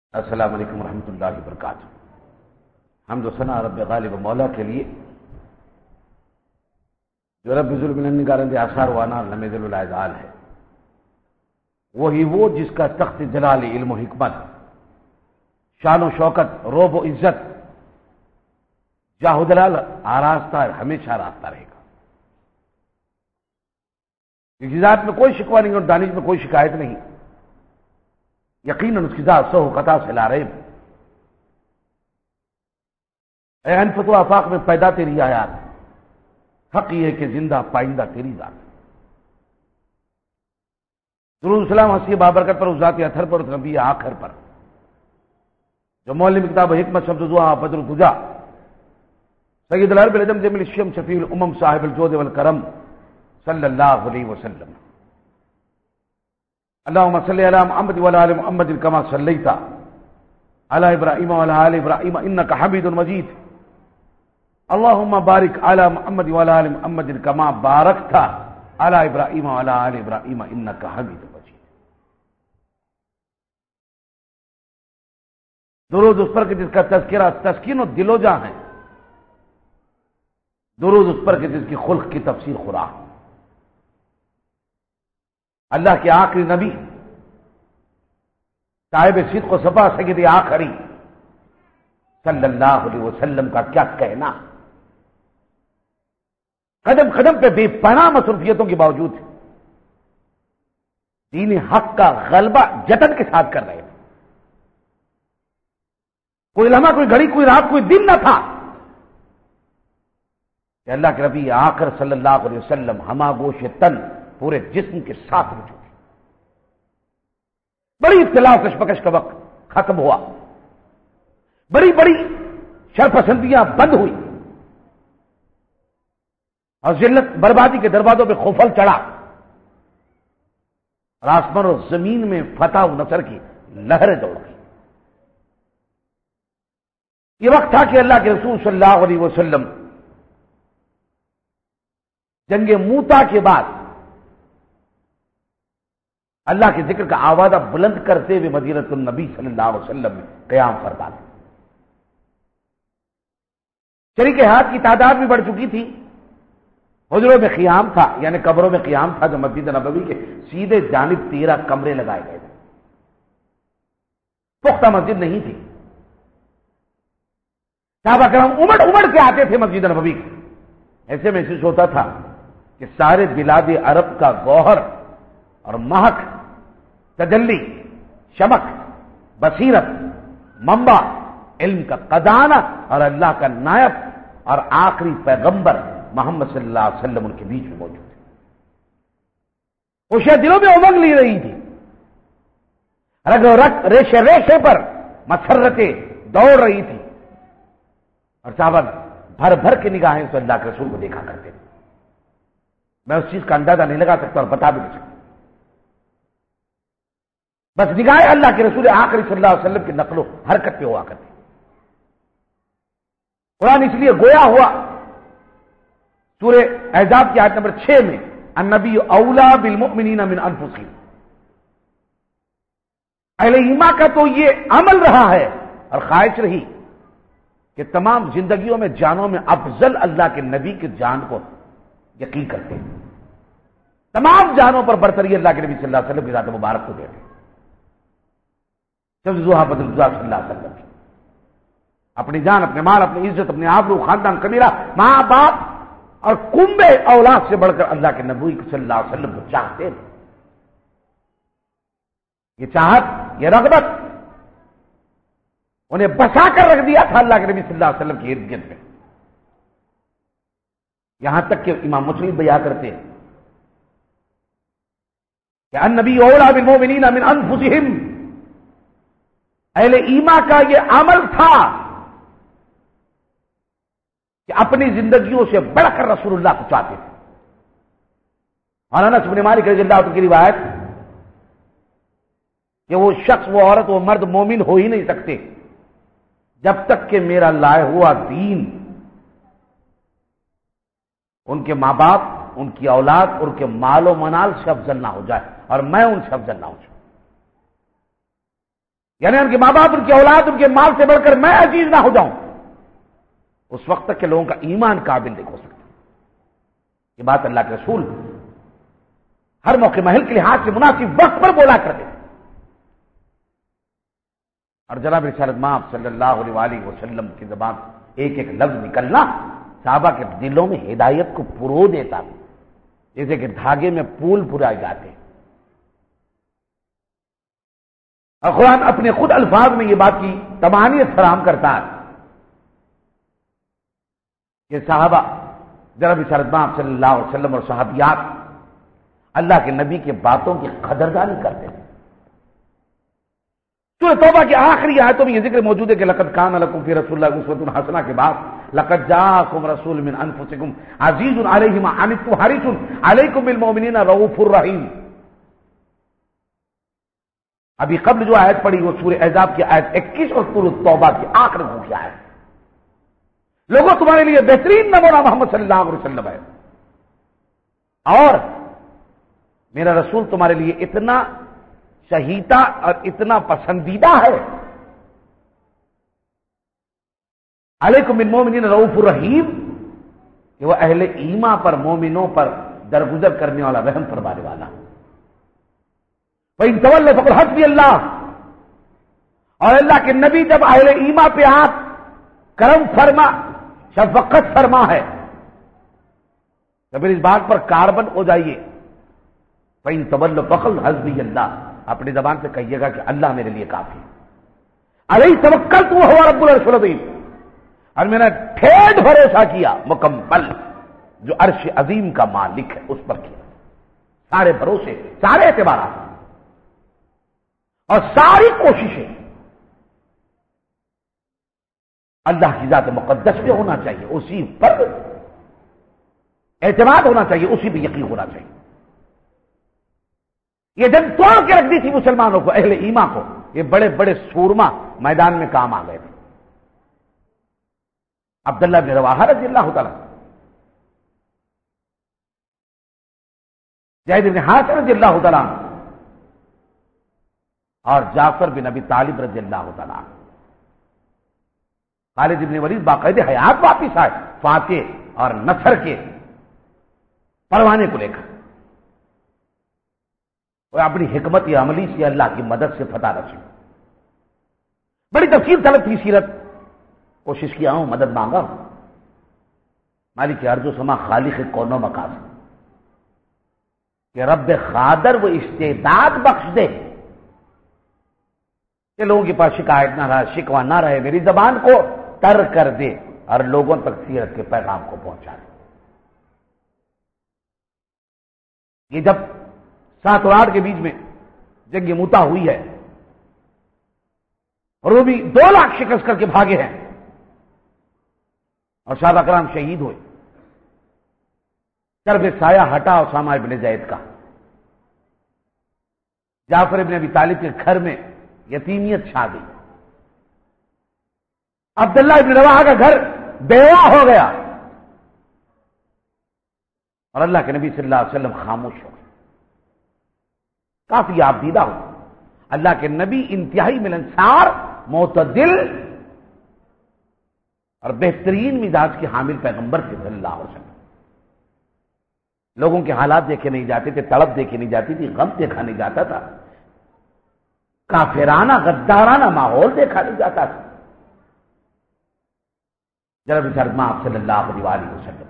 السلام علیکم ورحمۃ اللہ وبرکاتہ۔ حمد و ثنا رب غالب مولا کے لیے جو رب ذوالمنن گارند آثار وانار لمذل العزال ہے، وہی وہ جس کا تخت جلال علم و حکمت، شان و شوکت، روب و عزت، جاہ و دلال آراستہ ہمیشہ راستہ رہے گا۔ اس کی ذات میں کوئی شکوہ نہیں اور دانش میں کوئی شکایت نہیں، یقیناً اس کی ذات سو قطع سے لا ریب۔ اے انفت و آفاق میں پیدا تیری آیات، حق یہ ہے کہ زندہ پائندہ تیری ذات۔ درود السلام حسین بابرکت پر، اس ذات اطہر پر، اس نبی آخر پر جو مولم کتاب حکمت شمس الضحیٰ بدر الدجیٰ سید العرب العجم جمیل الشیم شفیع الامم صاحب الجود والکرم صلی اللہ علیہ وسلم۔ اللهم صل على محمد وعلى ال محمد كما صليت على ابراهيم وعلى ال ابراهيم انك حميد مجيد۔ اللهم بارك على محمد وعلى ال محمد كما باركت على ابراهيم وعلى ال ابراهيم انك حميد مجيد۔ درود اس پر کہ جس کا تذکرہ تسکین و دل و جاں ہے، درود اس پر کہ جس کی خلق کی تفسیر خدا، اللہ کے آخری نبی صاحب صدق و صفا سید آخری صلی اللہ علیہ وسلم کا کیا کہنا۔ قدم قدم پہ بے پناہ مصروفیتوں کے باوجود دین حق کا غلبہ جتن کے ساتھ کر رہے ہیں۔ کوئی لمحہ، کوئی گھڑی، کوئی رات، کوئی دن نہ تھا کہ اللہ کے نبی آخر صلی اللہ علیہ وسلم ہما گوش تن پورے جسم کے ساتھ رجوع۔ بڑی ابتلا و کشمکش کا وقت ختم ہوا، بڑی بڑی شرپسندیاں بند ہوئی اور ذلت بربادی کے دروازوں پہ خوفل چڑھا اور آسمان اور زمین میں فتح و نصر کی لہریں دوڑ گئی۔ یہ وقت تھا کہ اللہ کے رسول صلی اللہ علیہ وسلم جنگ موتا کے بعد اللہ کے ذکر کا آوازہ بلند کرتے ہوئے مدینۃ النبی صلی اللہ علیہ وسلم میں قیام فرما دے۔ شریک ہاتھ کی تعداد بھی بڑھ چکی تھی، حجروں میں قیام تھا، یعنی قبروں میں قیام تھا جو مسجد نبوی کے سیدھے جانب 13 کمرے لگائے گئے تھے، پختہ مسجد نہیں تھی۔ صحابہ کرام امڑ امڑ کے آتے تھے مسجد نبوی کے، ایسے محسوس ہوتا تھا کہ سارے بلاد عرب کا گوہر اور مہک، تجلی، شمک، بصیرت، منبع، علم کا خزانہ اور اللہ کا نائب اور آخری پیغمبر محمد صلی اللہ علیہ وسلم ان کے بیچ میں موجود تھے۔ خوشیاں دلوں میں امنگ لی رہی تھی، رگ و رگ، ریشے ریشے پر مسرتیں دوڑ رہی تھی اور صحابہ بھر بھر کے نگاہیں سے اللہ کے رسول کو دیکھا کرتے تھے۔ میں اس چیز کا اندازہ نہیں لگا سکتا اور بتا بھی نہیں سکتا، بس نگاہیں اللہ کے رسول آخری صلی اللہ علیہ وسلم کی نقل و حرکت پہ ہوا کرتی۔ قرآن اس لیے گویا ہوا سورہ احزاب کی آیت نمبر 6 میں، النبی اولا بالمؤمنین من انفسہم۔ اہل ایمان کا تو یہ عمل رہا ہے اور خواہش رہی کہ تمام زندگیوں میں جانوں میں افضل اللہ کے نبی کی جان کو یقین کرتے ہیں، تمام جانوں پر برتری اللہ کے نبی صلی اللہ علیہ وسلم کی ذات مبارک کو دیتے ہیں۔ صلی اللہ علیہ وسلم اپنی جان، اپنے مال، اپنی عزت، اپنے آبرو، خاندان، قبیلہ، ماں باپ اور کنبے اولاد سے بڑھ کر اللہ کے نبی صلی اللہ علیہ وسلم کو چاہتے ہیں۔ یہ چاہت، یہ رغبت انہیں بسا کر رکھ دیا تھا اللہ کے نبی صلی اللہ علیہ وسلم کی ارد گرد میں، یہاں تک کہ امام مسلم بیان کرتے ہیں کہ النبی اولا بالمؤمنین من انفسہم، اہل ایمان کا یہ عمل تھا کہ اپنی زندگیوں سے بڑھ کر رسول اللہ کو چاہتے تھے۔ اور انس بن مالک رضی اللہ عنہ کی روایت کہ وہ شخص، وہ عورت، وہ مرد مومن ہو ہی نہیں سکتے جب تک کہ میرا لائے ہوا دین ان کے ماں باپ، ان کی اولاد، ان کے مال و منال سے افضل نہ ہو جائے اور میں ان سے افضل نہ ہو جاؤں۔ یعنی ان کے ماں باپ، ان کی اولاد، ان کے مال سے بڑھ کر میں عزیز نہ ہو جاؤں، اس وقت تک کہ لوگوں کا ایمان قابل نہیں ہو سکتا۔ یہ بات اللہ کے رسول ہر موقع محل کے لحاظ سے مناسب وقت پر بولا کرتے ہیں، اور جناب رسالت مآب صلی اللہ علیہ وسلم کی زبان ایک ایک لفظ نکلنا صحابہ کے دلوں میں ہدایت کو پرو دیتا، جیسے کہ دھاگے میں پول پرائے جاتے۔ اور قرآن اپنے خود الفاظ میں یہ بات کی تمانیت فراہم کرتا ہے کہ صحابہ جناب رسالت مآب صلی اللہ علیہ وسلم اور صحابیات اللہ کے نبی کے باتوں کی قدردانی کرتے ہیں۔ سورہ توبہ کی آخری آیتوں میں یہ ذکر موجود ہے کہ لقد کان لکم فی رسول اللہ اسوۃ حسنہ کے بعد لقد جاءکم رسول من انفسکم عزیز علیہ ما عنتم حریص علیکم بالمؤمنین رؤوف الرحیم۔ ابھی قبل جو آیت پڑھی وہ سورہ احزاب کی آیت 21 اور سورہ توبہ کی آخری کی آیت۔ لوگوں تمہارے لیے بہترین نمونہ محمد صلی اللہ علیہ وسلم ہے، اور میرا رسول تمہارے لیے اتنا شہیدہ اور اتنا پسندیدہ ہے۔ علیکم بالمؤمنین رؤوف الرحیم کہ وہ اہل ایمان پر، مومنوں پر درگزر کرنے والا، رحم فرمانے والا۔ وَإِن تَوَلَّوْا فَقُلْ حَسْبِيَ اللَّهُ، اور اللہ کے نبی جب اہل ایمان پہ آپ کرم فرما، شفقت فرما ہے، تو پھر اس بات پر کاربن ہو جائیے۔ فَإِن تَوَلَّوْا فَقُلْ حَسْبِيَ اللَّهُ، اپنی زبان سے کہیے گا کہ اللہ میرے لیے کافی ہے۔ علیہ توکلت وہو رب العرش العظیم، اور میں نے ٹھیک بھروسہ کیا مکمل، جو عرش عظیم کا مالک ہے اس پر کیا۔ سارے بھروسے، سارے اعتبارات اور ساری کوششیں اللہ کی ذات مقدس پہ ہونا چاہیے، اسی پر اعتماد ہونا چاہیے، اسی پہ یقین ہونا چاہیے۔ یہ جنگ توڑ کے رکھ دی تھی مسلمانوں کو، اہل ایمان کو، یہ بڑے بڑے سورما میدان میں کام آ گئے تھے۔ عبداللہ بن رواحہ رضی اللہ تعالیٰ، زید بن حارثہ رضی اللہ تعالیٰ، اور جعفر بن ابی طالب رضی اللہ تعالیٰ، خالد بن ولید باقاعدہ حیات واپس آئے فاتح اور نصر کے پروانے کو لے کر، اور اپنی حکمت عملی سے اللہ کی مدد سے فتح رسید۔ بڑی تفصیل طلب تھی سیرت، کوشش کیا ہوں، مدد مانگا ہوں۔ مالک ارض و سما، خالق کون و مکان، کہ رب قادر وہ استعداد بخش دے کہ لوگوں کے پاس شکایت نہ رہے، شکوہ نہ رہے، میری زبان کو تر کر دے اور لوگوں تک سیرت کے پیغام کو پہنچا دے۔ یہ جب 7 اور 8 کے بیچ میں جنگ موتا ہوئی ہے، رومی 2 لاکھ شکست کر کے بھاگے ہیں، اور صحابہ کرام شہید ہوئے۔ کرب سایہ ہٹا اسامہ ابن زید کا، جعفر ابن ابی طالب کے گھر میں یتیمیت چھا گئی، عبداللہ ابن رواحہ کا گھر بیوہ ہو گیا، اور اللہ کے نبی صلی اللہ علیہ وسلم خاموش ہو گئے۔ کافی آپ دیدہ ہو، اللہ کے نبی انتہائی ملنسار، معتدل اور بہترین مزاج کے حامل پیغمبر تھے صلی اللہ علیہ وسلم۔ لوگوں کے حالات دیکھے نہیں جاتے تھے، تڑپ دیکھی نہیں جاتی تھی، غم دیکھا نہیں جاتا تھا، کافرانہ غدارانہ ماحول دیکھا نہیں جاتا تھا۔ جناب رسالت مآب صلی اللہ علیہ وسلم،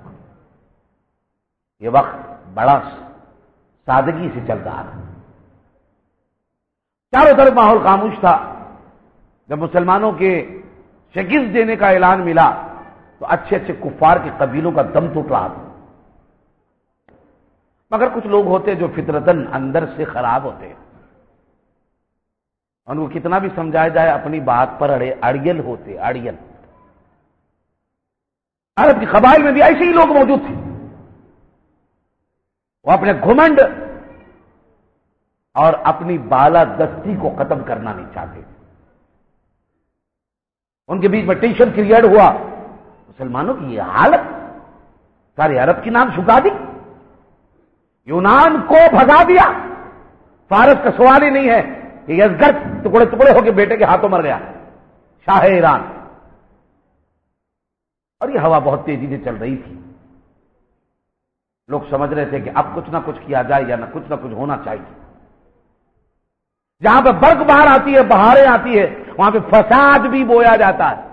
یہ وقت بڑا سادگی سے چل رہا تھا، چاروں طرف ماحول خاموش تھا۔ جب مسلمانوں کے شکست دینے کا اعلان ملا تو اچھے اچھے کفار کے قبیلوں کا دم ٹوٹ رہا تھا، مگر کچھ لوگ ہوتے جو فطرتاً اندر سے خراب ہوتے ہیں، ان کو کتنا بھی سمجھایا جائے اپنی بات پر اڑیل ہوتے، اڑیل۔ عرب کی قبائل میں بھی ایسے ہی لوگ موجود تھے، وہ اپنے گھمنڈ اور اپنی بالا دستی کو ختم کرنا نہیں چاہتے، ان کے بیچ میں ٹینشن کریٹ ہوا، مسلمانوں کی یہ حالت، سارے عرب کی نام جھکا دی، یونان کو بھگا دیا، فارس کا سوال ہی نہیں ہے کہ یزگرد ٹکڑے ٹکڑے ہو کے بیٹے کے ہاتھوں مر گیا، شاہ ایران. اور یہ ہوا بہت تیزی سے چل رہی تھی. لوگ سمجھ رہے تھے کہ اب کچھ نہ کچھ کیا جائے یا کچھ نہ کچھ ہونا چاہیے. جہاں پہ برق بہار آتی ہے، بہاریں آتی ہے، وہاں پہ فساد بھی بویا جاتا ہے،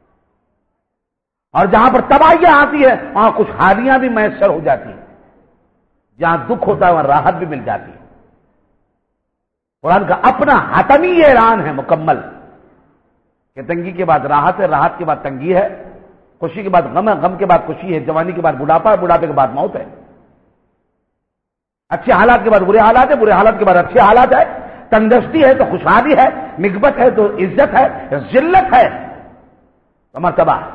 اور جہاں پر تباہیاں آتی ہے وہاں کچھ حالیاں بھی میسر ہو جاتی ہیں. جہاں دکھ ہوتا ہے وہاں راحت بھی مل جاتی ہے. قرآن کا اپنا حتمی اعلان ہے مکمل کہ تنگی کے بعد راحت ہے، راحت کے بعد تنگی ہے، خوشی کے بعد غم ہے، غم کے بعد خوشی ہے، جوانی کے بعد بڑھاپا ہے، بڑھاپے کے بعد موت ہے، اچھے حالات کے بعد برے حالات ہے، برے حالات کے بعد اچھے حالات ہے، تندرستی ہے تو خوشحالی ہے، نسبت ہے تو عزت ہے، ذلت ہے تو مرتبہ ہے.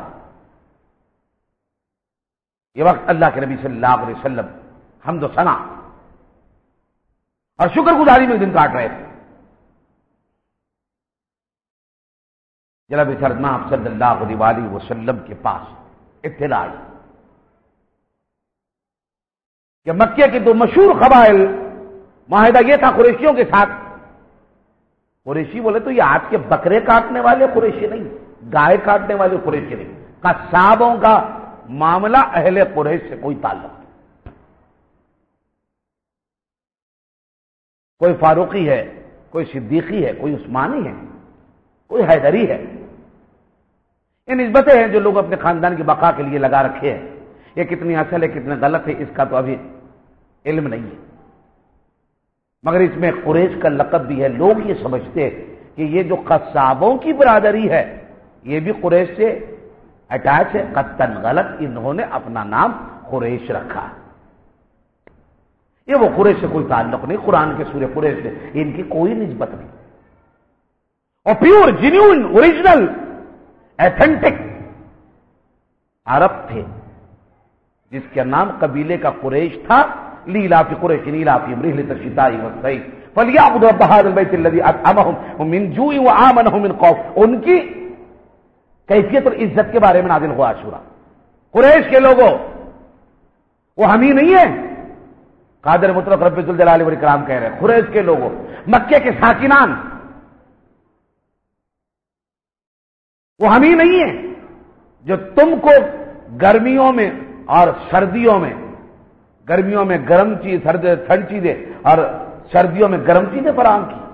یہ وقت اللہ کے نبی صلی اللہ علیہ وسلم حمد و ثنا اور شکر گزاری میں دن کاٹ رہے تھے. جناب سرما آپ صلی اللہ علیہ وسلم کے پاس اطلاع آئی کہ مکے کے دو مشہور قبائل، معاہدہ یہ تھا قریشیوں کے ساتھ. قریشی بولے تو یہ آج کے بکرے کاٹنے والے قریشی نہیں، گائے کاٹنے والے قریشی نہیں، قصابوں کا معاملہ اہل قریش سے کوئی تعلق نہیں. کوئی فاروقی ہے، کوئی صدیقی ہے، کوئی عثمانی ہے، کوئی حیدری ہے. یہ نسبتیں ہیں جو لوگ اپنے خاندان کی بقا کے لیے لگا رکھے ہیں. یہ کتنی اصل ہے کتنے غلط ہے اس کا تو ابھی علم نہیں ہے، مگر اس میں قریش کا لقب بھی ہے. لوگ یہ سمجھتے ہیں کہ یہ جو قصابوں کی برادری ہے یہ بھی قریش سے اٹیچ ہے. قطعاً غلط، انہوں نے اپنا نام قریش رکھا. یہ وہ قریش سے کوئی تعلق نہیں. قرآن کے سورہ قریش سے ان کی کوئی نسبت نہیں. اور پیور جینیون اوریجنل ایتھنٹک عرب تھے جس کا نام قبیلے کا قریش تھا. لیلاف قریش لیلافہم رحلۃ الشتاء والصیف فلیعبدوا رب ھذا البیت الذی اطعمهم من جوع وآمنهم من خوف. ان کی کیفیت اور عزت کے بارے میں نازل ہوا عاشورہ. قریش کے لوگوں وہ ہم ہی نہیں ہیں، قادر مطلق رب ذوالجلال والاکرام کہہ رہے ہیں. قریش کے لوگوں، مکے کے ساکنان وہ ہم ہی نہیں ہیں جو تم کو گرمیوں میں اور سردیوں میں، گرمیوں میں گرم چیز ٹھنڈ چیزیں اور سردیوں میں گرم چیزیں فراہم کی.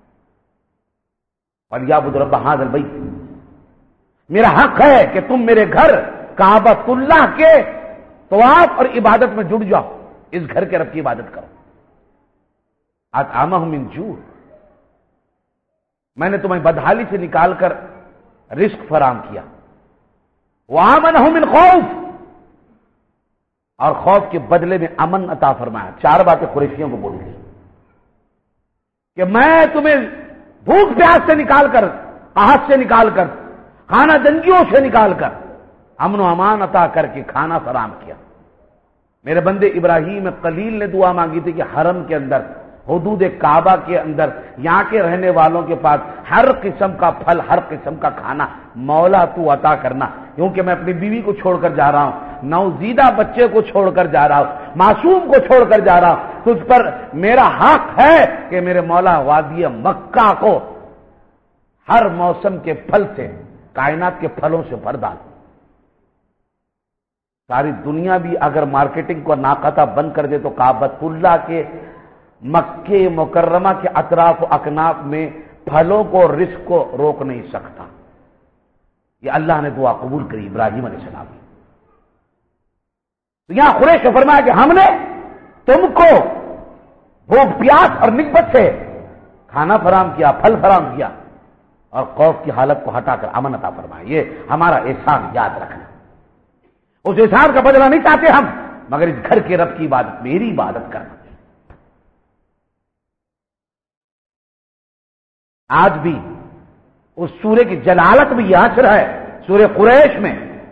فلیعبدوا رب ھذا البیت، میرا حق ہے کہ تم میرے گھر کعبۃ اللہ کے طواف اور عبادت میں جڑ جاؤ، اس گھر کے رب کی عبادت کرو. اطعمهم من جوع، میں نے تمہیں بدحالی سے نکال کر رزق فراہم کیا. وآمنهم من خوف، اور خوف کے بدلے میں امن عطا فرمایا. چار باتیں قریشیوں کو بولی گئی کہ میں تمہیں بھوک پیاس سے نکال کر، قحط سے نکال کر، خانہ جنگیوں سے نکال کر امن و امان عطا کر کے کھانا فراہم کیا. میرے بندے ابراہیم خلیل نے دعا مانگی تھی کہ حرم کے اندر، حدود کعبہ کے اندر، یہاں کے رہنے والوں کے پاس ہر قسم کا پھل، ہر قسم کا کھانا مولا تو عطا کرنا، کیونکہ میں اپنی بیوی کو چھوڑ کر جا رہا ہوں، نوزیدہ بچے کو چھوڑ کر جا رہا ہوں، معصوم کو چھوڑ کر جا رہا ہوں. تجھ پر میرا حق ہے کہ میرے مولا وادی مکہ کو ہر موسم کے پھل سے، کائنات کے پھلوں سے بھر ڈال. ساری دنیا بھی اگر مارکیٹنگ کو ناقطہ بند کر دے تو کعبۃ اللہ کے مکے مکرمہ کے اطراف و اکناف میں پھلوں کو، رزق کو روک نہیں سکتا. یہ اللہ نے دعا قبول کری ابراہیم علیہ السلام. تو یہاں قریش نے فرمایا کہ ہم نے تم کو بھوک پیاس اور نسبت سے کھانا فراہم کیا، پھل فراہم کیا، اور خوف کی حالت کو ہٹا کر امن عطا فرمایا. یہ ہمارا احسان یاد رکھنا. اس احسان کا بدلہ نہیں چاہتے ہم، مگر اس گھر کے رب کی عبادت، میری عبادت کرنا. آج بھی اس سورے کی جلالت بھی یہاں سے ہے. سورہ قریش میں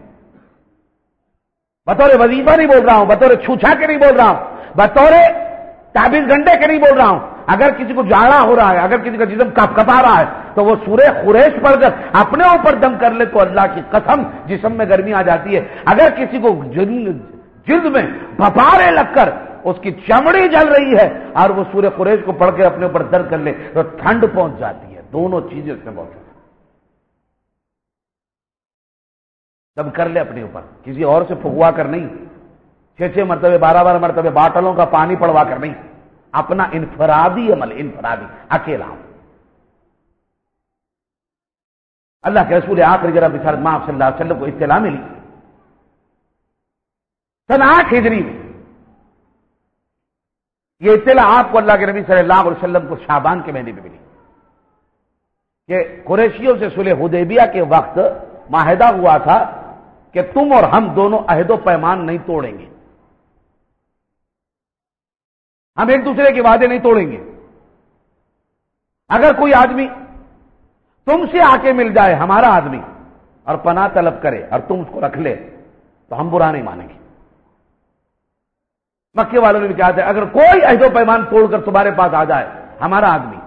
بطور وظیفہ نہیں بول رہا ہوں، بطور چھوچا کے نہیں بول رہا ہوں، بطور تعبیر گنڈے کے نہیں بول رہا ہوں. اگر کسی کو جاڑا ہو رہا ہے، اگر کسی کا جسم کپا رہا ہے تو وہ سورہ قریش پڑھ کر اپنے اوپر دم کر لے تو اللہ کی قسم جسم میں گرمی آ جاتی ہے. اگر کسی کو جلد میں بھپارے لگ کر اس کی چمڑی جل رہی ہے اور وہ سورہ قریش کو پڑھ کے اپنے اوپر درد کر لے تو ٹھنڈ پہنچ جاتی ہے. دونوں چیزیں اس میں موجود ہیں. تب کر لے اپنے اوپر، کسی اور سے پھگوا کر نہیں، 6 مرتبے 12 مرتبے باٹلوں کا پانی پڑوا کر نہیں، اپنا انفرادی عمل، انفرادی اکیلا. اللہ کے رسول آخری جرا بشارت ماں صلی اللہ علیہ وسلم کو اطلاع ملی سن 8 ہجری میں. یہ اطلاع آپ کو اللہ کے نبی صلی اللہ علیہ وسلم کو شعبان کے مہینے میں ملی کہ قریشیوں سے صلح حدیبیہ کے وقت معاہدہ ہوا تھا کہ تم اور ہم دونوں عہد و پیمان نہیں توڑیں گے، ہم ایک دوسرے کے وعدے نہیں توڑیں گے. اگر کوئی آدمی تم سے آ کے مل جائے، ہمارا آدمی، اور پناہ طلب کرے اور تم اس کو رکھ لے تو ہم برا نہیں مانیں گے. مکے والوں نے بھی کہا تھا اگر کوئی عہد و پیمان توڑ کر تمہارے پاس آ جائے ہمارا آدمی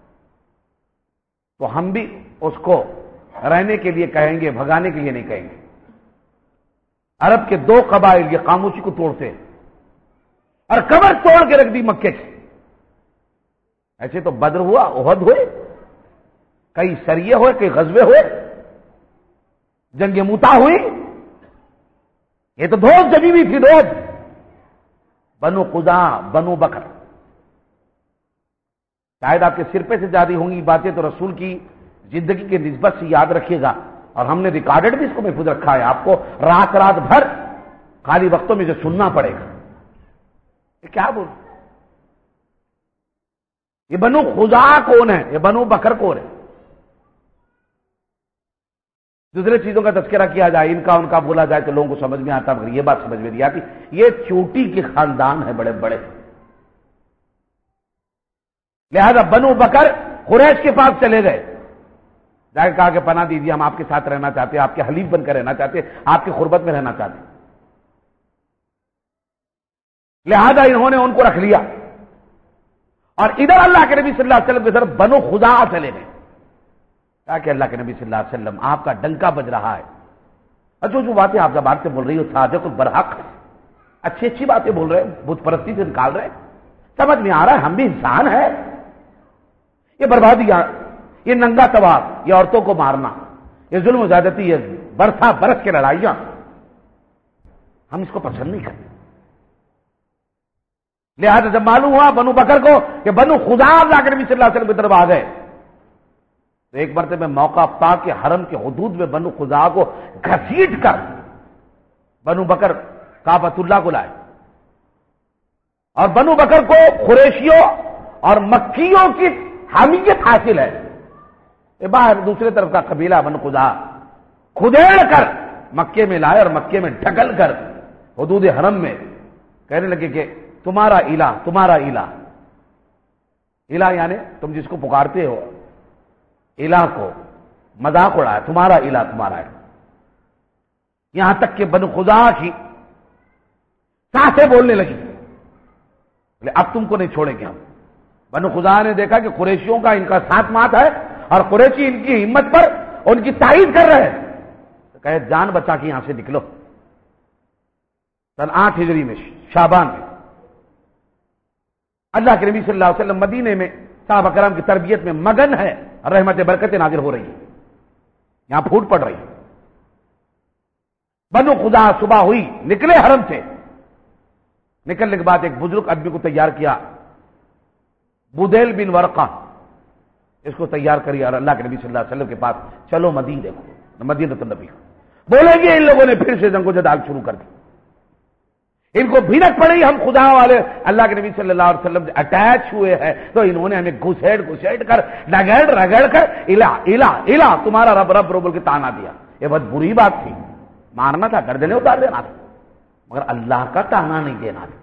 تو ہم بھی اس کو رہنے کے لیے کہیں گے، بھگانے کے لیے نہیں کہیں گے. عرب کے 2 قبائل یہ خاموشی کو توڑتے ہیں اور کمر توڑ کے رکھ دی مکے سے. ایسے تو بدر ہوا، احد ہوئے، کئی سریے ہوئے، کئی غزوے ہوئے، جنگ موتا ہوئی. یہ تو دھوپ جمی ہوئی تھی، دھوپ. بنو قزاع، بنو بکر، شاید آپ کے سر پہ سے جاری ہوں گی باتیں تو رسول کی زندگی کے نسبت سے یاد رکھیے گا، اور ہم نے ریکارڈڈ بھی اس کو محفوظ رکھا ہے. آپ کو رات رات بھر خالی وقتوں میں جو سننا پڑے گا. یہ کیا بول، یہ بنو قزاع کون ہے، یہ بنو بکر کون ہے؟ دوسرے چیزوں کا تذکرہ کیا جائے، ان کا بولا جائے تو لوگوں کو سمجھ میں آتا، مگر یہ بات سمجھ میں نہیں آتی. یہ چوٹی کے خاندان ہے بڑے بڑے، لہذا بنو بکر قریش کے پاس چلے گئے، جا کے کہا کہ پناہ دیجیے، ہم آپ کے ساتھ رہنا چاہتے ہیں، آپ کے حلیف بن کر رہنا چاہتے ہیں، آپ کی قربت میں رہنا چاہتے ہیں. لہذا انہوں نے ان کو رکھ لیا. اور ادھر اللہ کے نبی صلی اللہ علیہ وسلم کی طرف بنو خزاعہ چلے گئے. کہا کہ اللہ کے نبی صلی اللہ علیہ وسلم آپ کا ڈنکا بج رہا ہے، جو باتیں آپ زبان سے بول رہی ہو صادق برحق، اچھی باتیں بول رہے ہیں، بت پرستی سے نکال رہے ہیں، سمجھ میں آ رہا ہے ہم بھی انسان ہیں. یہ بربادیاں، یہ ننگا طواف، یہ عورتوں کو مارنا، یہ ظلم و زیادتی، یہ برس کے لڑائیاں، ہم اس کو پسند نہیں کرتے. لہذا جب معلوم ہوا بنو بکر کو کہ بنو خزاعہ اللہ کے نبی صلی اللہ علیہ وسلم کی طرف آ گئے تو ایک مرتبہ موقع پا کے حرم کے حدود میں بنو خزاعہ کو گھسیٹ کر بنو بکر کعبۃ اللہ کو لائے. اور بنو بکر کو قریشیوں اور مکیوں کی حامیت حاصل ہے. باہر دوسرے طرف کا قبیلہ بنو خزاعہ کھدیڑ کر مکے میں لائے اور مکے میں ڈھکل کر حدود حرم میں کہنے لگے کہ تمہارا الہ یعنی تم جس کو پکارتے ہو الہ کو مذاق اڑایا، تمہارا الہ تمہارا ہے. یہاں تک کہ بنو خزاعہ کی سانسیں بولنے لگی، اب تم کو نہیں چھوڑیں گے ہم. بنو خزاعہ نے دیکھا کہ قریشیوں کا ان کا ساتھ مات ہے اور قریشی ان کی ہمت پر ان کی تائید کر رہے ہیں، تو کہے جان بچا کے یہاں سے نکلو. سن 8 ہجری میں شعبان میں اللہ کے نبی صلی اللہ علیہ وسلم مدینے میں صحابہ کرام کی تربیت میں مگن ہے، رحمت برکتیں نازل ہو رہی ہیں، یہاں پھوٹ پڑ رہی ہے. بنو خزاعہ صبح ہوئی، نکلے حرم سے. نکلنے کے بعد ایک بزرگ آدمی کو تیار کیا، بدیل بن ورقہ، اس کو تیار کری اور اللہ کے نبی صلی اللہ علیہ وسلم کے پاس چلو مدینہ دیکھو، مدینہ النبی. بولیں گے ان لوگوں نے پھر سے جنگ و جدال شروع کر دی. ان کو بھینک پڑی، ہم خدا والے اللہ کے نبی صلی اللہ علیہ وسلم سے اٹیچ ہوئے ہیں تو انہوں نے ہمیں گھسیٹ کر رگڑ کر الہ تمہارا رب بول کے تانا دیا. یہ بہت بری بات تھی، مارنا تھا، گردنیں اتار دینا تھا، مگر اللہ کا تانا نہیں دینا تھا.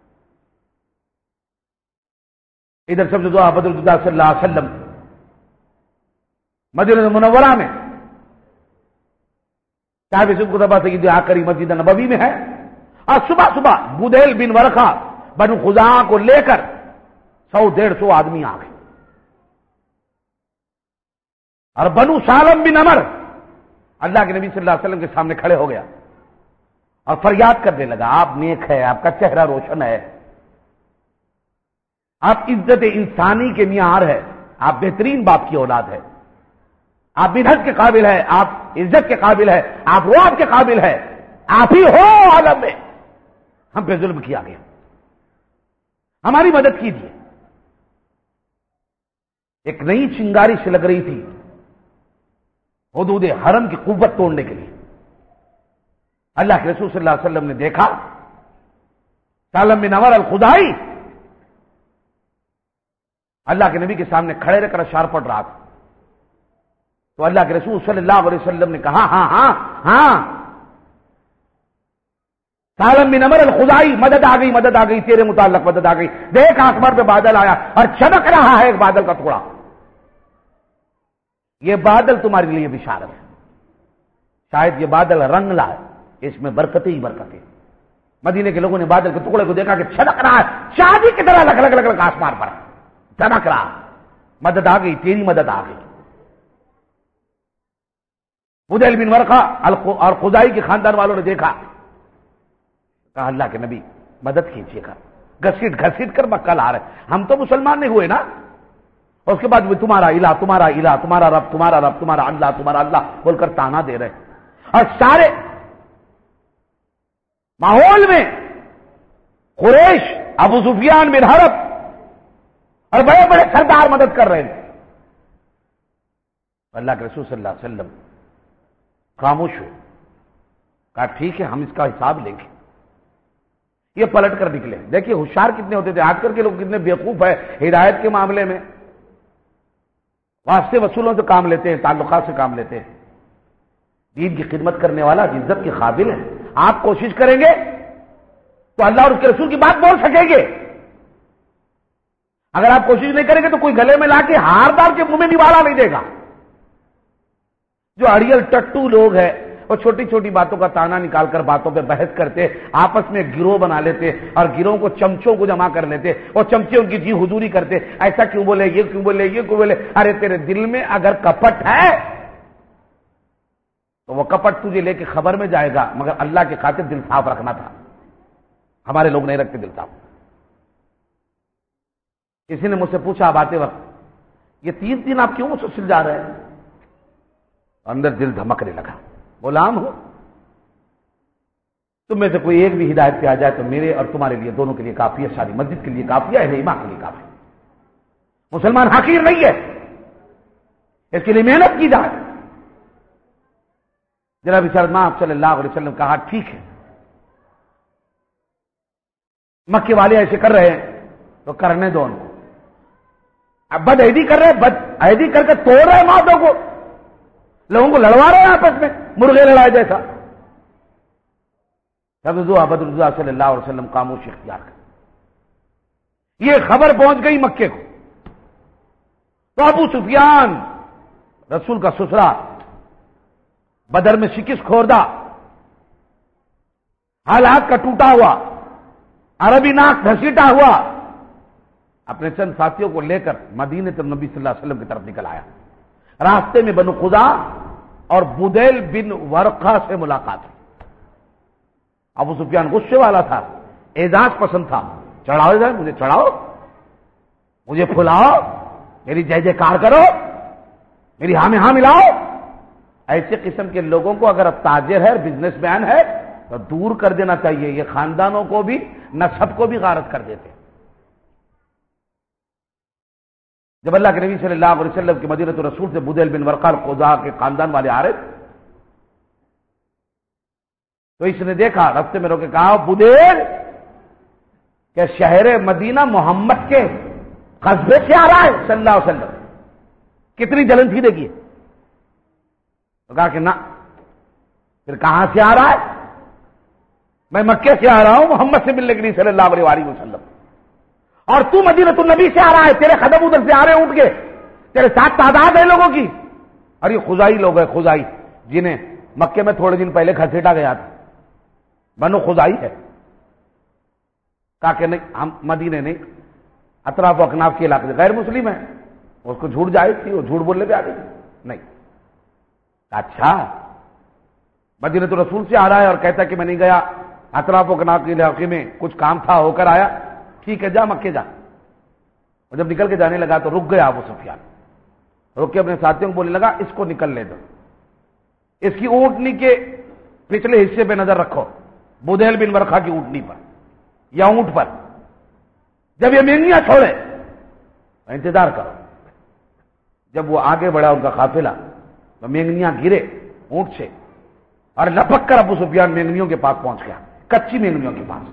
ادھر سب دعا بدر الدجا صلی اللہ علیہ وسلم مدینہ منورہ میں صاحب کو دبا سے جو آخری مسجد نبوی میں ہے، اور صبح بدیل بن ورقہ بنو خزاعہ کو لے کر 100-150 آدمی آ گئے. اور بنو سالم بن عمر اللہ کے نبی صلی اللہ علیہ وسلم کے سامنے کھڑے ہو گیا اور فریاد کرنے لگا، آپ نیک ہے، آپ کا چہرہ روشن ہے، آپ عزت انسانی کے معیار ہے، آپ بہترین باپ کی اولاد ہے، آپ منہج کے قابل ہے، آپ عزت کے قابل ہے، آپ رعب کے قابل ہے، آپ ہی ہو عالم میں، ہم پہ ظلم کیا گیا، ہماری مدد کیجیے۔ ایک نئی چنگاری سے لگ رہی تھی حدود حرم کی قوت توڑنے کے لیے۔ اللہ کے رسول صلی اللہ علیہ وسلم نے دیکھا سالم بن عمر الخزاعی اللہ کے نبی کے سامنے کھڑے رہ کر اشعار پڑھ رہا تھا، تو اللہ کے رسول صلی اللہ علیہ وسلم نے کہا ہاں ہاں ہاں سالم بن عمر الخزاعی، مدد آ گئی، مدد آ گئی، تیرے متعلق مدد آ گئی، دیکھ آسمان پہ بادل آیا اور چمک رہا ہے ایک بادل کا ٹکڑا، یہ بادل تمہارے لیے بشارت ہے، شاید یہ بادل رنگ لائے، اس میں برکتیں ہی برکتیں۔ مدینے کے لوگوں نے بادل کے ٹکڑے کو دیکھا کہ چمک رہا ہے، شادی کی طرح لگ لگ لگ لگ آسمان پر چمک رہا، مدد آ گئی، تیری مدد آ گئی۔ بدیل بن ورقہ اور خزاعی کے خاندان والوں نے دیکھا، کہا اللہ کے نبی مدد کیجیے گا، گھسیٹ گھسیٹ کر مکہ لا رہے، ہم تو مسلمان نہیں ہوئے نا، اور اس کے بعد وہ تمہارا الہ، تمہارا الہ، تمہارا رب، تمہارا رب، تمہارا اللہ، تمہارا اللہ بول کر تانا دے رہے، اور سارے ماحول میں قریش، ابو سفیان بن حرب اور بڑے بڑے سردار مدد کر رہے ہیں۔ اللہ کے رسول صلی اللہ علیہ وسلم خاموش ہو، کہا ٹھیک ہے ہم اس کا حساب لیں گے۔ یہ پلٹ کر نکلے۔ دیکھیے ہوشیار کتنے ہوتے تھے، آج کل کے لوگ کتنے بیوقوف ہے ہدایت کے معاملے میں، واسطے وصولوں سے کام لیتے ہیں، تعلقات سے کام لیتے ہیں۔ دین کی خدمت کرنے والا عزت کے قابل ہے، آپ کوشش کریں گے تو اللہ اور اس کے رسول کی بات بول سکیں گے، اگر آپ کوشش نہیں کریں گے تو کوئی گلے میں لا کے ہار ڈال کے منہ میں نوالا نہیں دے گا۔ جو اڑیل ٹٹو لوگ ہیں وہ چھوٹی چھوٹی باتوں کا تانا نکال کر باتوں پہ بحث کرتے، آپس میں گروہ بنا لیتے اور گروہ کو چمچوں کو جمع کر لیتے اور چمچے ان کی جی حضوری کرتے، ایسا کیوں بولے، یہ کیوں بولے، یہ کیوں بولے۔ ارے تیرے دل میں اگر کپٹ ہے تو وہ کپٹ تجھے لے کے خبر میں جائے گا، مگر اللہ کے خاطر دل صاف رکھنا تھا۔ ہمارے لوگ نہیں رکھتے دل صاف۔ کسی نے مجھ سے پوچھا اب آتے وقت، یہ 3 دن آپ کیوں مسلسل جا رہے ہیں؟ اندر دل دھمکنے لگا، غلام ہو، تم میں سے کوئی ایک بھی ہدایت پہ آ جائے تو میرے اور تمہارے لیے دونوں کے لیے کافی ہے، ساری مسجد کے لیے کافی ہے، اہل ایمان کے لیے کافی ہے۔ مسلمان حقیر نہیں ہے، اس کے لیے محنت کی جائے۔ جناب آپ صلی اللہ علیہ وسلم کہا ٹھیک ہے، مکے والے ایسے کر رہے ہیں تو کرنے دو ان کو، اب بد عہدی کر رہے ہیں، بد عہدی کر کے توڑ رہے ہیں معاہدوں کو، لوگوں کو لڑوا رہے ہیں آپس میں مرغے لڑائے جیسا۔ بدر صلی اللہ علیہ وسلم خاموشی اختیار کر، یہ خبر پہنچ گئی مکے کو، تو ابو سفیان رسول کا سسرا بدر میں شکست خوردہ، حالات کا ٹوٹا ہوا، عربی ناک گھسیٹا ہوا، اپنے چند ساتھیوں کو لے کر مدینے تو نبی صلی اللہ علیہ وسلم کی طرف نکل آیا۔ راستے میں بنو خزاع اور بدیل بن ورقہ سے ملاقات ہوئی۔ ابو سفیان غصے والا تھا، اعزاز پسند تھا، چڑھاؤ جائے، مجھے چڑھاؤ، مجھے پھلاؤ، میری جے جے کار کرو، میری ہاں میں ہاں ملاؤ۔ ایسے قسم کے لوگوں کو اگر اب تاجر ہے، بزنس مین ہے تو دور کر دینا چاہیے، یہ خاندانوں کو بھی، نسب کو بھی غارت کر دیتے۔ جب اللہ کے نبی صلی اللہ علیہ وسلم کے مدینہ رسول سے بدیل بن ورقہ الخزاع کے خاندان والے آ رہے تو اس نے دیکھا، راستے میں روک کے کہا بدیل کہ شہر مدینہ محمد کے قصبے سے آ رہا ہے صلی اللہ علیہ وسلم، کتنی جلن تھی دیکھیے۔ تو کہا کہ نہ، پھر کہاں سے آ رہا ہے؟ میں مکے سے آ رہا ہوں محمد سے ملنے کے لیے صلی اللہ علیہ وسلم، اور تو مدینہ النبی سے آ رہا ہے، تیرے قدم ادھر سے آ رہے ہیں اٹھ کے، تیرے ساتھ تعداد ہے لوگوں کی، اور یہ خزاعی لوگ ہیں، خزاعی جنہیں مکے میں تھوڑے دن پہلے گھسیٹا گیا تھا، بنو خزاعی ہے۔ کہا کہ نہیں، ہم مدینے نہیں، اطراف و اکناف کے علاقے غیر مسلم ہے، اس کو جھوٹ جائز تھی، وہ جھوٹ بولنے پہ آ گئی نہیں۔ اچھا مدینہ رسول سے آ رہا ہے اور کہتا کہ میں نہیں گیا، اطراف و اکناف کے علاقے میں کچھ کام تھا، ہو کر آیا، ٹھیک ہے جا مکے جا۔ اور جب نکل کے جانے لگا تو رک گیا ابو سفیان، رک کے اپنے ساتھیوں کو بولنے لگا اس کو نکلنے دو، اس کی اونٹنی کے پچھلے حصے پہ نظر رکھو، بدیل بن ورقہ کی اونٹنی پر یا اونٹ پر، جب یہ مینگنیاں چھوڑے انتظار کرو۔ جب وہ آگے بڑھا ان کا قافلہ تو مینگنیاں گرے اونٹ سے اور لپک کر ابو سفیان مینگنیوں کے پاس پہنچ گیا، کچی مینگنیوں کے پاس۔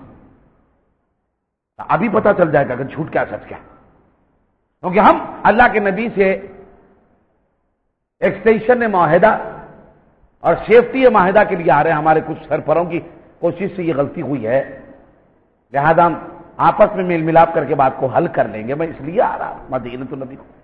ابھی پتا چل جائے گا کہ جھوٹ کیا سچ کیا، کیونکہ ہم اللہ کے نبی سے ایکسٹینشن معاہدہ اور سیفٹی معاہدہ کے لیے آ رہے ہیں، ہمارے کچھ سرپروں کی کوشش سے یہ غلطی ہوئی ہے، لہذا ہم آپس میں میل ملاپ کر کے بات کو حل کر لیں گے، میں اس لیے آ رہا ہوں مدینہ النبی کو۔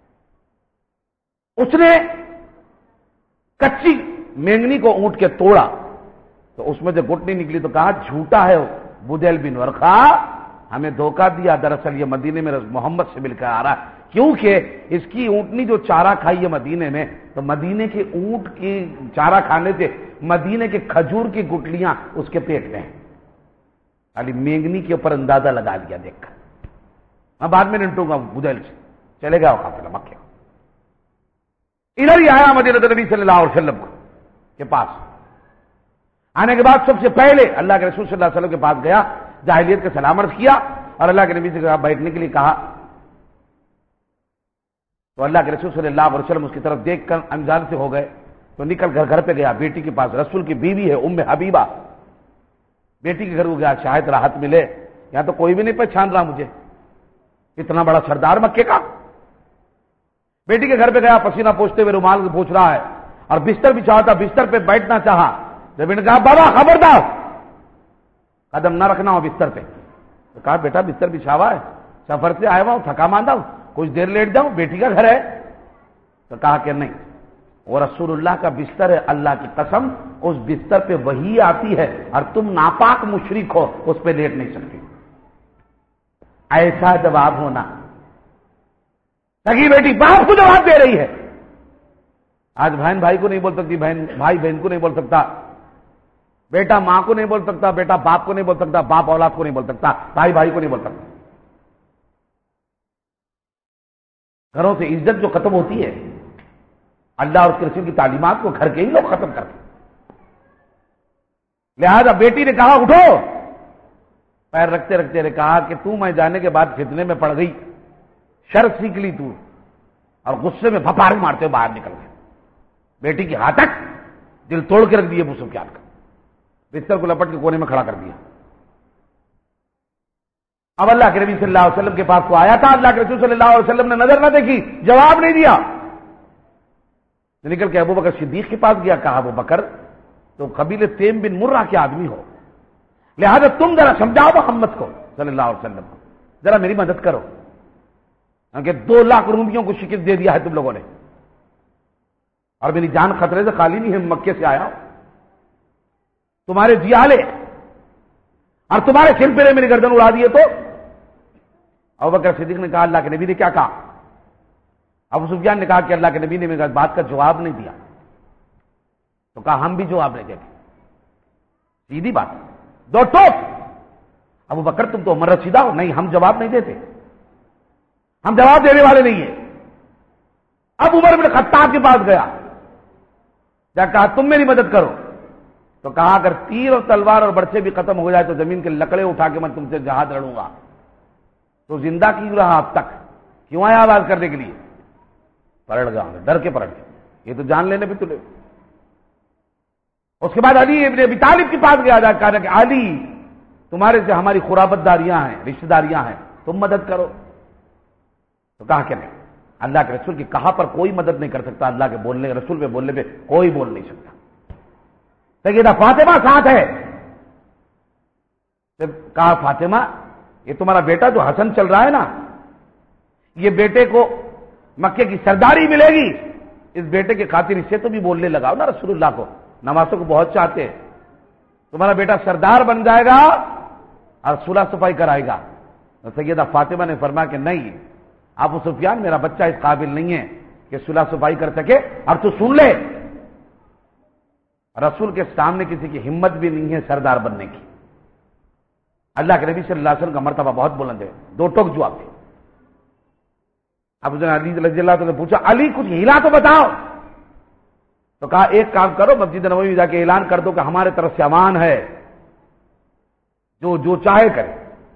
اس نے کچی مینگنی کو اونٹ کے توڑا تو اس میں جو گٹنی نکلی تو کہا جھوٹا ہے بدیل بن ورقہ، ہمیں دھوکہ دیا، دراصل یہ مدینے میں محمد سے مل کر آ رہا ہے، کیونکہ اس کی اونٹنی جو چارہ کھائی ہے مدینے میں، تو مدینے کے اونٹ کی چارہ کھانے سے مدینے کے کھجور کی گٹلیاں اس کے پیٹ میں ہیں، خالی مینگنی کے اوپر اندازہ لگا لیا دیکھ کر۔ میں بعد میں نمٹوں گا بدیل سے، چلے گیا وہ قافلہ مکہ، ادھر ہی آیا مدینہ نبی صلی اللہ علیہ وسلم کے پاس۔ آنے کے بعد سب سے پہلے اللہ کے رسول صلی اللہ علیہ وسلم کے پاس گیا، جاہلیت کا سلام عرض کیا اور اللہ کے نبی سے کہا بیٹھنے کے لیے کہا، تو اللہ کے رسول صلی اللہ علیہ وسلم اس کی طرف دیکھ کر انجان سے ہو گئے، تو نکل گھر پہ گیا بیٹی کے پاس، رسول کی بیوی ہے ام حبیبہ، بیٹی کے گھر کو گیا شاید راحت ملے، یہاں تو کوئی بھی نہیں پہچان رہا مجھے، اتنا بڑا سردار مکے کا۔ بیٹی کے گھر پہ گیا، پسینہ پوچھتے ہوئے رومال سے پوچھ رہا ہے اور بستر بچھا تھا، بستر پہ بیٹھنا چاہا، جب انہوں نے کہا بابا خبردار قدم نہ رکھنا ہو بستر پہ، تو کہا بیٹا بستر بچھا ہوا ہے، سفر سے آیا ہوا ہوں، تھکا ماندہ ہوں، کچھ دیر لیٹ جاؤں، بیٹی کا گھر ہے، تو کہا کہ نہیں، وہ رسول اللہ کا بستر ہے، اللہ کی قسم اس بستر پہ وحی آتی ہے اور تم ناپاک مشرک ہو، اس پہ لیٹ نہیں سکتی۔ ایسا جواب ہونا، سگی بیٹی باپ کو جواب دے رہی ہے۔ آج بہن بھائی کو نہیں بول سکتی، بھائی بہن کو نہیں بول سکتا، بیٹا ماں کو نہیں بول سکتا، بیٹا باپ کو نہیں بول سکتا، باپ اولاد کو نہیں بول سکتا، بھائی کو نہیں بول سکتا۔ گھروں سے عزت جو ختم ہوتی ہے، اللہ اور اس کے رسول کی تعلیمات کو گھر کے ہی لوگ ختم کرتے۔ لہذا بیٹی نے کہا اٹھو، پیر رکھتے رکھتے نے کہا کہ تو میں جانے کے بعد فتنے میں پڑ گئی، شر سیکھ لی تو، اور غصے میں پھپھار مارتے ہوئے باہر نکل گئے۔ بیٹی کی ہاتھ تک دل توڑ کے رکھ دیے ابو سفیان کا، بستر کو لپٹ کے کونے میں کھڑا کر دیا۔ اب اللہ کے نبی صلی اللہ علیہ وسلم کے پاس تو آیا تھا، اللہ کے رسول صلی اللہ علیہ وسلم نے نظر نہ دیکھی، جواب نہیں دیا، نکل کے ابو بکر صدیق کے پاس گیا، کہا ابو بکر تو قبیلے تیم بن مرہ کے آدمی ہو، لہذا تم ذرا سمجھاؤ محمد کو صلی اللہ علیہ وسلم کو، ذرا میری مدد کرو، کہ 2 لاکھ رومیوں کو شکست دے دیا ہے تم لوگوں نے، اور میری جان خطرے سے خالی نہیں ہے، مکے سے آیا ہوں، تمہارے جیالے اور تمہارے سر پہ میری گردن اڑا دیے تو۔ ابو بکر صدیق نے کہا اللہ کے نبی نے کیا کہا؟ ابو سفیان نے کہا کہ اللہ کے نبی نے میری بات کا جواب نہیں دیا، تو کہا ہم بھی جواب نہیں دیتے، سیدھی بات، 2 ٹوک۔ ابو بکر تم تو عمر رسیدہ ہو، نہیں ہم جواب نہیں دیتے، ہم جواب دینے والے نہیں ہیں۔ اب عمر بن خطاب کے پاس گیا، جا کہا تم میری مدد کرو، تو کہا اگر تیر اور تلوار اور برچے بھی ختم ہو جائے تو زمین کے لکڑے اٹھا کے میں تم سے جہاد لڑوں گا، تو زندہ کیوں رہا اب تک، کیوں آیا آواز کرنے کے لیے؟ پلٹ گیا، ڈر کے پلٹ گیا، یہ تو جان لینے پہ تلے۔ اس کے بعد علی ابن ابی طالب کے پاس گیا، کہا کہ علی تمہارے سے ہماری خرابت داریاں ہیں، رشتہ داریاں ہیں، تم مدد کرو، تو کہا کہ نہیں، اللہ کے رسول کی کہا پر کوئی مدد نہیں کر سکتا، اللہ کے بولنے رسول پہ بولنے پہ کوئی بول نہیں سکتا۔ سیدہ فاطمہ ساتھ ہے، جب کہا فاطمہ یہ تمہارا بیٹا جو حسن چل رہا ہے نا، یہ بیٹے کو مکے کی سرداری ملے گی، اس بیٹے کے خاطر اس سے تو بھی بولنے لگاؤ نا، رسول اللہ کو نمازوں کو بہت چاہتے ہیں، تمہارا بیٹا سردار بن جائے گا اور صلح صفائی کرائے گا۔ تو سیدہ فاطمہ نے فرمایا کہ نہیں ابو سفیان، میرا بچہ اس قابل نہیں ہے کہ صلح صفائی کر سکے، اور تو سن لے رسول کے سامنے کسی کی ہمت بھی نہیں ہے سردار بننے کی۔ اللہ کے نبی صلی اللہ علیہ وسلم کا مرتبہ بہت بلند ہے، 2 ٹوک جواب تھے۔ اب علی رضی اللہ عنہ نے پوچھا علی کچھ ہلا تو بتاؤ، تو کہا ایک کام کرو، مسجد نبوی میں جا کے اعلان کر دو کہ ہمارے طرف سے امان ہے، جو چاہے کرے۔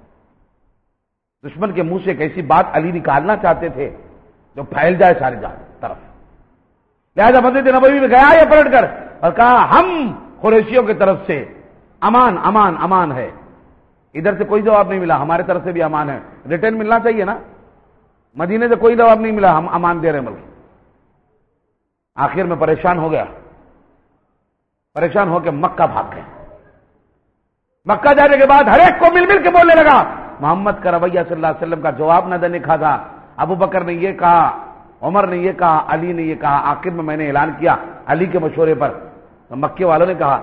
دشمن کے منہ سے ایک ایسی بات علی نکالنا چاہتے تھے جو پھیل جائے ساری طرف، لہذا مسجد نبوی میں گیا یہ پلٹ کر اور کہا ہم قریشیوں کی طرف سے امان امان امان ہے۔ ادھر سے کوئی جواب نہیں ملا، ہمارے طرف سے بھی امان ہے، ریٹرن ملنا چاہیے نا، مدینے سے کوئی جواب نہیں ملا، ہم امان دے رہے ملک۔ آخر میں پریشان ہو گیا، پریشان ہو کے مکہ بھاگ گئے۔ مکہ جانے کے بعد ہر ایک کو مل مل کے بولنے لگا، محمد کا رویہ صلی اللہ علیہ وسلم کا جواب نہ دینے کا تھا، ابو بکر نے یہ کہا، عمر نے یہ کہا، علی نے یہ کہا، آخر میں نے اعلان کیا علی کے مشورے پر۔ تو مکے والوں نے کہا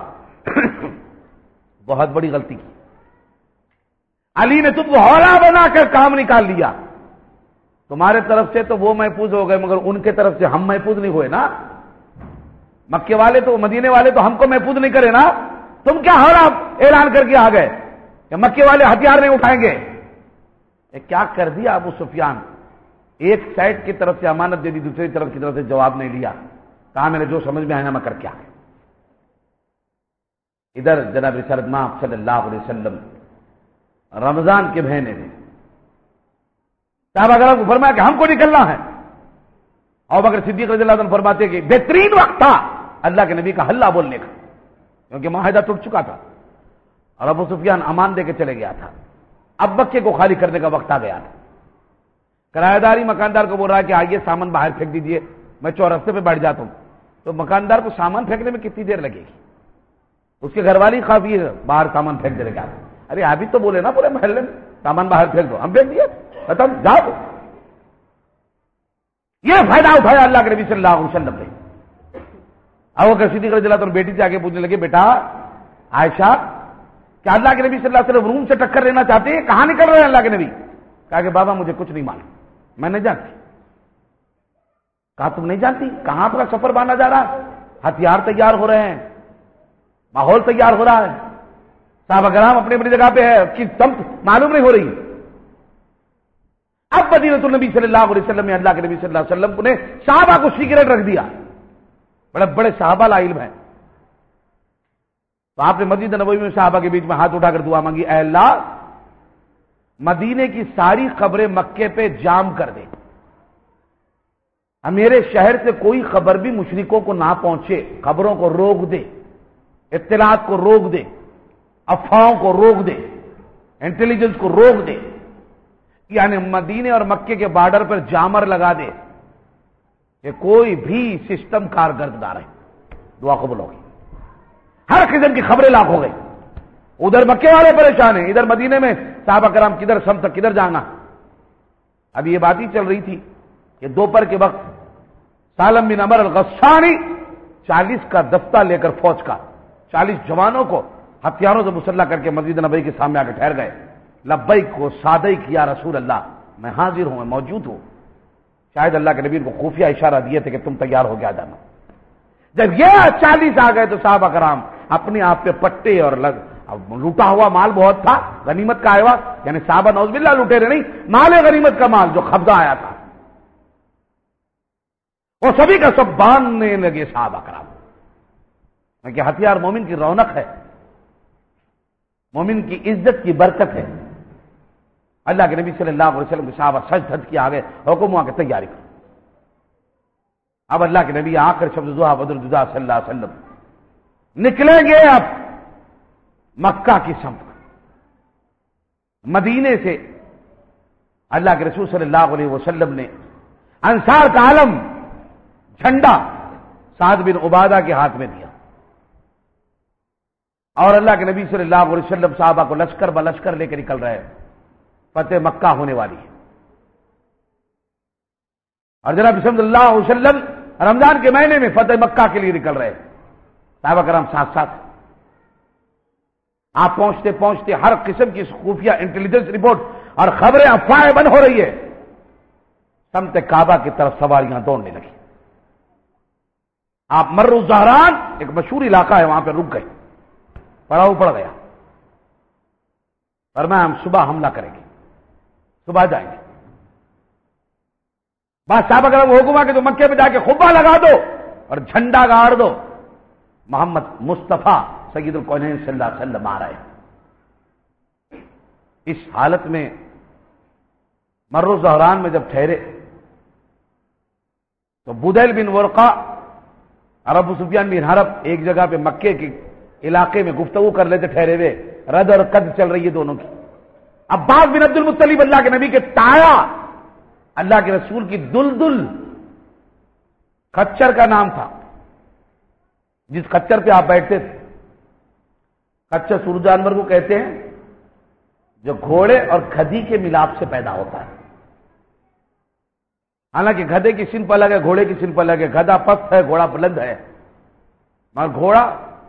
بہت بڑی غلطی کی، علی نے تم کو ہولا بنا کر کام نکال لیا، تمہارے طرف سے تو وہ محفوظ ہو گئے مگر ان کے طرف سے ہم محفوظ نہیں ہوئے نا، مکے والے تو مدینے والے تو ہم کو محفوظ نہیں کرے نا، تم کیا ہولا اعلان کر کے آ گئے کہ مکے والے ہتھیار نہیں اٹھائیں گے۔ کیا کر دیا ابو سفیان، ایک سائڈ کی طرف سے امانت دے دی، دوسری طرف کی طرف سے جواب نہیں لیا، کہا میں نے جو سمجھ میں آیا نا میں کر کے آ گیا۔ ادھر جناب رسالت مآب صلی اللہ علیہ وسلم رمضان کے مہینے میں صحابہ کرام کو فرمایا کہ ہم کو نکلنا ہے، ابوبکر صدیق رضی اللہ عنہ فرماتے کہ بہترین وقت تھا اللہ کے نبی کا ہلہ بولنے کا، کیونکہ معاہدہ ٹوٹ چکا تھا اور ابو سفیان امان دے کے چلے گیا تھا، اب مکے کو خالی کرنے کا وقت آ گیا تھا۔ کرایہ داری مکاندار کو بول رہا ہے کہ آئیے سامان باہر پھینک دیجئے، میں چورستے پہ بیٹھ جاتا ہوں، تو مکاندار کو سامان پھینکنے میں کتنی دیر لگے گی؟ اس کے گھر والی کافی ہے باہر سامان پھینک دے گا، ارے ابھی تو بولے نا پورے محلے میں سامان باہر پھینک دو، ہم پھینک دیے ختم جاؤ۔ یہ فائدہ اٹھایا اللہ کے نبی صلی اللہ علیہ وسلم نے۔ ابوبکر صدیق رضی اللہ عنہ بیٹی سے آگے پوچھنے لگے، بیٹا عائشہ کیا اللہ کے نبی صلی اللہ علیہ وسلم روم سے ٹکر لینا چاہتے ہیں؟ کہاں نکل رہے ہیں اللہ کے نبی؟ کہا کہ بابا مجھے کچھ نہیں معلوم، میں نہیں جانتی۔ کہا تم نہیں جانتی؟ کہاں پر سفر باندھا جا رہا ہے، ہتھیار تیار ہو رہے ہیں، ماحول تیار ہو رہا ہے، صحابہ کرام اپنی اپنی جگہ پہ ہے، اس کی سمت معلوم نہیں ہو رہی۔ اب مدینہ النبی صلی اللہ علیہ وسلم میں اللہ کے نبی صلی اللہ علیہ وسلم نے صحابہ کو سیکرٹ رکھ دیا، بڑے بڑے صحابہ لا علم ہیں، تو آپ نے مسجد نبوی میں صحابہ کے بیچ میں ہاتھ اٹھا کر دعا مانگی، اے اللہ مدینے کی ساری خبریں مکے پہ جام کر دے، میرے شہر سے کوئی خبر بھی مشرکوں کو نہ پہنچے، خبروں کو روک دے، اطلاعات کو روک دے، افواہوں کو روک دے، انٹیلیجنس کو روک دے، یعنی مدینے اور مکے کے بارڈر پر جامر لگا دے کہ کوئی بھی سسٹم کارگردان نہ رہے۔ دعا قبول ہوگی، ہر قسم کی خبریں لاکھ ہو گئی، ادھر مکے والے پریشان ہیں، ادھر مدینے میں صحابہ کرام کدھر سمت کدھر جانا۔ اب یہ بات ہی چل رہی تھی کہ دوپہر کے وقت سالم بن عمر الغسانی 40 کا دستہ لے کر فوج کا 40 جوانوں کو ہتھیاروں سے مسلح کر کے مسجد نبوی کے سامنے آ کے ٹھہر گئے، لبیک کو سادیک یا رسول اللہ، میں حاضر ہوں، میں موجود ہوں۔ شاید اللہ کے نبی کو خفیہ اشارہ دیے تھے کہ تم تیار ہو گیا جانا۔ جب یہ 40 آ گئے تو صحابہ کرام اپنے آپ پہ پٹے اور لوٹا ہوا مال بہت تھا، غنیمت کا آیا ہوا، یعنی صحابہ نعوذ باللہ لوٹے رہے نہیں، مال غنیمت کا مال جو قبضہ آیا تھا وہ سبھی کا سب باندھنے لگے صحابہ کرام، کہ ہتھیار مومن کی رونق ہے، مومن کی عزت کی برکت ہے۔ اللہ کے نبی صلی اللہ علیہ وسلم کے صحابہ سج دھج کے آگے حکم ہوا کہ تیاری کرو۔ اب اللہ کے نبی آخر شب ضحیٰ بدر الجزا صلی اللہ علیہ وسلم نکلیں گے اب مکہ کی سمت، مدینے سے اللہ کے رسول صلی اللہ علیہ وسلم نے انصار کا علم جھنڈا سعد بن عبادہ کے ہاتھ میں دیا، اور اللہ کے نبی صلی اللہ علیہ وسلم صحابہ کو لشکر بلشکر لے کے نکل رہے ہیں، فتح مکہ ہونے والی ہے۔ اور جناب صلی اللہ علیہ وسلم رمضان کے مہینے میں فتح مکہ کے لیے نکل رہے ہیں، صحابہ کرام ساتھ ساتھ۔ آپ پہنچتے پہنچتے ہر قسم کی خفیہ انٹیلیجنس رپورٹ اور خبریں افواہیں بند ہو رہی ہے، سمت کعبہ کی طرف سواریاں دوڑنے لگی۔ آپ مر الزہران ایک مشہور علاقہ ہے وہاں پہ رک گئے، پڑاؤ پڑ گیا، فرمایا ہم صبح حملہ کریں گے، صبح جائیں گے۔ بادشاہ اگر وہ حکم کہ تو مکے میں جا کے خبا لگا دو اور جھنڈا گاڑ دو، محمد مصطفیٰ سید الکونین صلی اللہ علیہ وسلم آ رہے ہیں۔ اس حالت میں مر الزہران میں جب ٹھہرے تو بدیل بن ورقہ اور ابو سفیان بن حرب ایک جگہ پہ مکے کے علاقے میں گفتگو کر لیتے ٹھہرے ہوئے، رد اور قد چل رہی ہے دونوں کی۔ عباس بن عبد المطلب اللہ کے نبی کے تایا، اللہ کے رسول کی دلدل خچر کا نام تھا، جس خچر پہ آپ بیٹھتے تھے۔ خچر سور جانور کو کہتے ہیں جو گھوڑے اور گدھی کے ملاپ سے پیدا ہوتا ہے۔ حالانکہ گدھے کی صنف الگ ہے، گھوڑے کی صنف الگ ہے، گدھا پست ہے، گھوڑا بلند ہے، مگر گھوڑا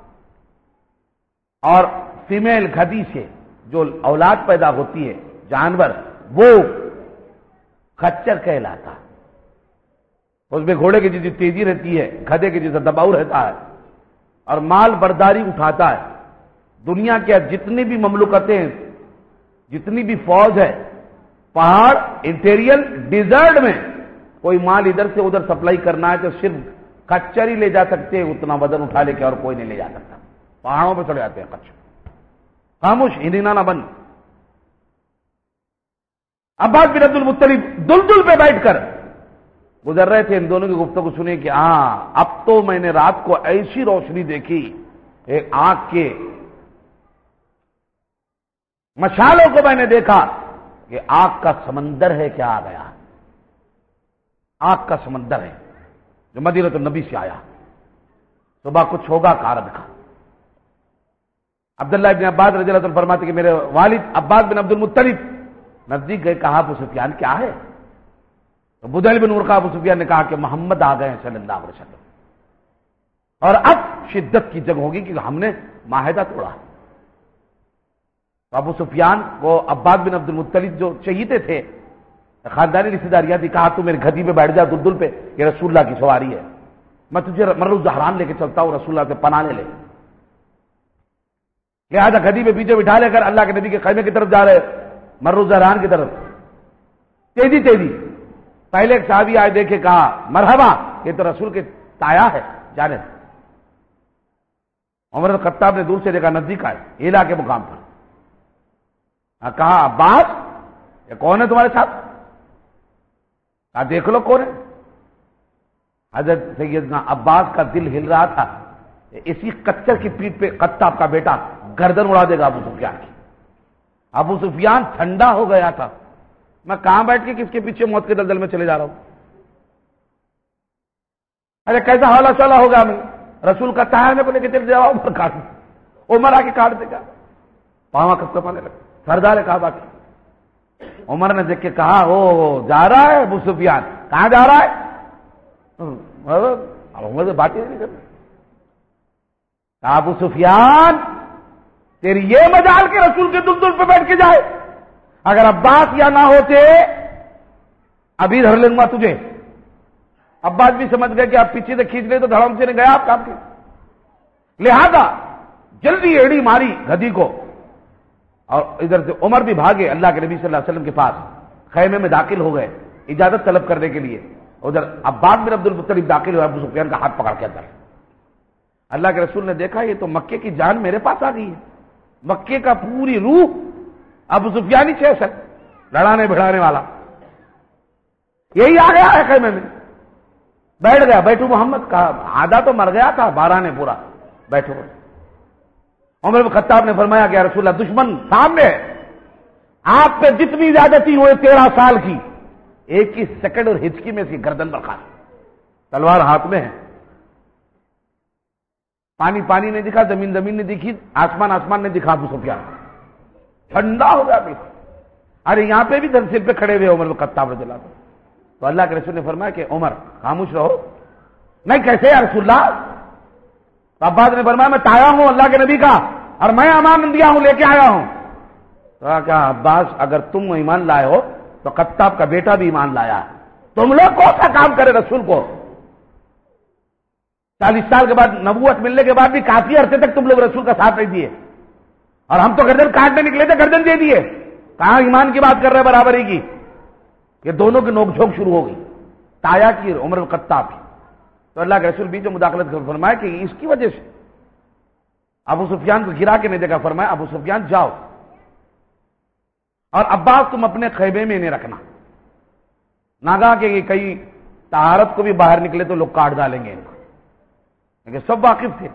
اور فیمیل گدھی سے جو اولاد پیدا ہوتی ہے جانور، وہ خچر کہلاتا ہے۔ اس میں گھوڑے کی جتنی تیزی رہتی ہے، گدھے کی جتنا دباؤ رہتا ہے، اور مال برداری اٹھاتا ہے۔ دنیا کے جتنی بھی مملکتیں، جتنی بھی فوج ہے، پہاڑ، انٹیریل، ڈیزرٹ میں کوئی مال ادھر سے ادھر سپلائی کرنا ہے تو صرف خچر ہی لے جا سکتے ہیں، اتنا وزن اٹھا لے کے اور کوئی نہیں لے جا سکتا۔ پہاڑوں پہ چڑھ جاتے ہیں خچر، خاموش، ہندینا نہ بن۔ عباس بن عبد المطلب دلدل پہ بیٹھ کر گزر رہے تھے، ان دونوں کی گفتگو سنی کہ ہاں اب تو میں نے رات کو ایسی روشنی دیکھی، ایک آنکھ کے مشالوں کو میں نے دیکھا کہ آگ کا سمندر ہے، کیا آ گیا، آگ کا سمندر ہے جو مدینہ النبی سے آیا۔ صبح کچھ ہوگا، کار دکھا۔ عبداللہ ابن عباس رضی اللہ عنہ فرماتے کہ میرے والد عباس بن عبد المطلب نزدیک گئے، کہا ابو سفیان کیا ہے؟ تو بدیل بن ورقہ ابو سفیان نے کہا کہ محمد آ گئے ہیں صلی اللہ علیہ وسلم، اور اب شدت کی جنگ ہوگی کہ ہم نے معاہدہ توڑا۔ تو ابو سفیان کو عباس بن عبد المطلب جو چہیتے تھے، خاندانی رشتے داریاں تھی، کہا تو میرے گدھی پہ بیٹھ جا دلدل پہ، یہ رسول اللہ کی سواری ہے، میں تجھے مر الزہران لے کے چلتا ہوں، رسول اللہ سے پناہ لے لے۔ لہٰذا گدھی پہ پیچھے بٹھا لے کر اللہ کے نبی کے خیمے کی طرف جا رہے، مر الزہران کی طرف، تیزی تیزی۔ پہلے ایک صحابی آئے، دیکھے، کہا مرحبا، یہ تو رسول کے تایا ہے، جانے۔ عمر بن خطاب نے دور سے دیکھا، نزدیک آئے، ہلا کے مقام پر، کہا عباس یہ کون ہے تمہارے ساتھ؟ کہا دیکھ لو کون ہے۔ حضرت سیدنا عباس کا دل ہل رہا تھا، اسی کچر کی پیٹ پہ خطاب کا بیٹا گردن اڑا دے گا ابو سفیان کی۔ ابو سفیان ٹھنڈا ہو گیا تھا، میں کہاں بیٹھ کے کس کے پیچھے موت کے دلدل میں چلے جا رہا ہوں؟ ارے کیسا حوالہ چلا ہوگا، میں رسول کا تایا میں کو لے کے چل جاؤ، عمر کاٹ، عمر آ کے کاٹ دے گا، پاواں کب کپانے لگا، سردار کعبہ کی۔ عمر نے دیکھ کے کہا وہ جا رہا ہے ابو سفیان، کہاں جا رہا ہے؟ عمر سے بات ہی نہیں کرنا۔ ابو سفیان تیری یہ مجال کے رسول کے دلدل پہ بیٹھ کے جائے، اگر عباس یا نہ ہوتے ابھی دھر لوں گا تجھے۔ عباس بھی سمجھ گئے کہ آپ پیچھے سے کھینچ لے تو دھڑم سے نہیں گیا آپ کام کے، لہذا جلدی ایڑی ماری گدھی کو، اور ادھر سے عمر بھی بھاگے اللہ کے نبی صلی اللہ علیہ وسلم کے پاس، خیمے میں داخل ہو گئے اجازت طلب کرنے کے لیے۔ ادھر عباس بن عبد المطلب داخل ہوئے، ابو سفیان کا ہاتھ پکڑ کے اندر۔ اللہ کے رسول نے دیکھا یہ تو مکے کی جان میرے پاس آ گئی ہے، مکے کا پوری روح ابو سفیان ہی چیز ہے، لڑانے بھڑانے والا، یہی آ گیا ہے خیمے میں، بیٹھ گیا۔ بیٹھو محمد، کہا آدھا تو مر گیا تھا، 12 نے پورا، بیٹھو۔ عمر بن خطاب نے فرمایا کہ یا رسول اللہ دشمن سامنے ہے، آپ پہ جتنی زیادتی ہوئے 13 سال کی، ایک ہی سیکنڈ اور ہچکی میں سے گردن برخاست، تلوار ہاتھ میں ہے۔ پانی پانی نے دکھا، زمین زمین نے دکھی، آسمان آسمان نے دکھا۔ ابو سفیان ٹھنڈا ہو گیا۔ ارے یہاں پہ بھی دھنسل پہ کھڑے ہوئے عمر بن خطاب رضی اللہ عنہ۔ تو اللہ کے رسول نے فرمایا کہ عمر خاموش رہو۔ نہیں کیسے یا رسول اللہ؟ تو عباس نے فرمایا میں تایا ہوں اللہ کے نبی کا، اور میں امان دیا ہوں، لے کے آیا ہوں۔ تو کہا عباس اگر تم ایمان لائے ہو تو خطاب کا بیٹا بھی ایمان لایا، تم لوگ کون سا کام کرے رسول کو؟ 40 سال کے بعد نبوت ملنے کے بعد بھی کافی عرصے تک تم لوگ رسول کا ساتھ نہیں دیے، اور ہم تو گردن کاٹنے نکلے تھے، گردن دے دیے۔ کہاں ایمان کی بات کر رہے برابری کی؟ کہ دونوں کی نوک جھونک شروع ہو گئی۔ تایا کی عمر بن خطاب کی، تو اللہ کے رسول بھی جو مداخلت فرمایا کہ اس کی وجہ سے ابو سفیان کو گرا کے نہیں دیکھا، فرمایا ابو سفیان جاؤ اور عباس تم اپنے خیمے میں نہیں رکھنا، ناگا کہ کئی طہارت کو بھی باہر نکلے تو لوگ کاٹ ڈالیں گے ان کو، لیکن سب واقف تھے۔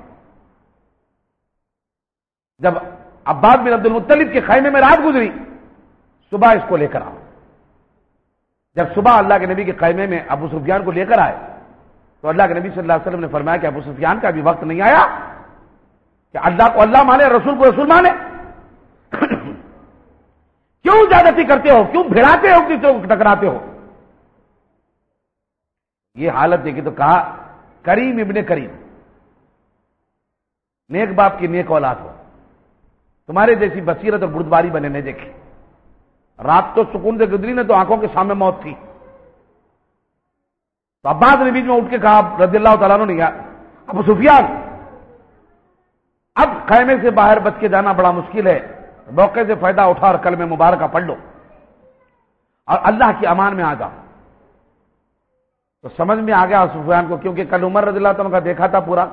جب عباس بن عبد المطلب کے خیمے میں رات گزری، صبح اس کو لے کر آؤ۔ جب صبح اللہ کے نبی کے خیمے میں ابو سفیان کو لے کر آئے تو اللہ کے نبی صلی اللہ علیہ وسلم نے فرمایا کہ ابو سفیان کا ابھی وقت نہیں آیا کہ اللہ کو اللہ مانے، رسول کو رسول مانے، کیوں زیادتی کرتے ہو، کیوں بھڑاتے ہو، کیوں ٹکراتے ہو؟ یہ حالت دیکھی تو کہا کریم ابن کریم، نیک باپ کی نیک اولاد ہو، تمہارے جیسی بصیرت اور بردباری بنے نہیں دیکھی۔ رات تو سکون سے گزری نے تو آنکھوں کے سامنے موت تھی۔ تو عباس نے بیچ میں اٹھ کے کہا رضی اللہ تعالیٰ عنہ نے، ابو سفیان اب خیمے سے باہر بچ کے جانا بڑا مشکل ہے، موقع سے فائدہ اٹھا اور کلمہ مبارکہ پڑھ لو اور اللہ کی امان میں آ جاؤ۔ تو سمجھ میں آ گیا سفیان کو، کیونکہ کل عمر رضی اللہ تعالیٰ کا دیکھا تھا پورا۔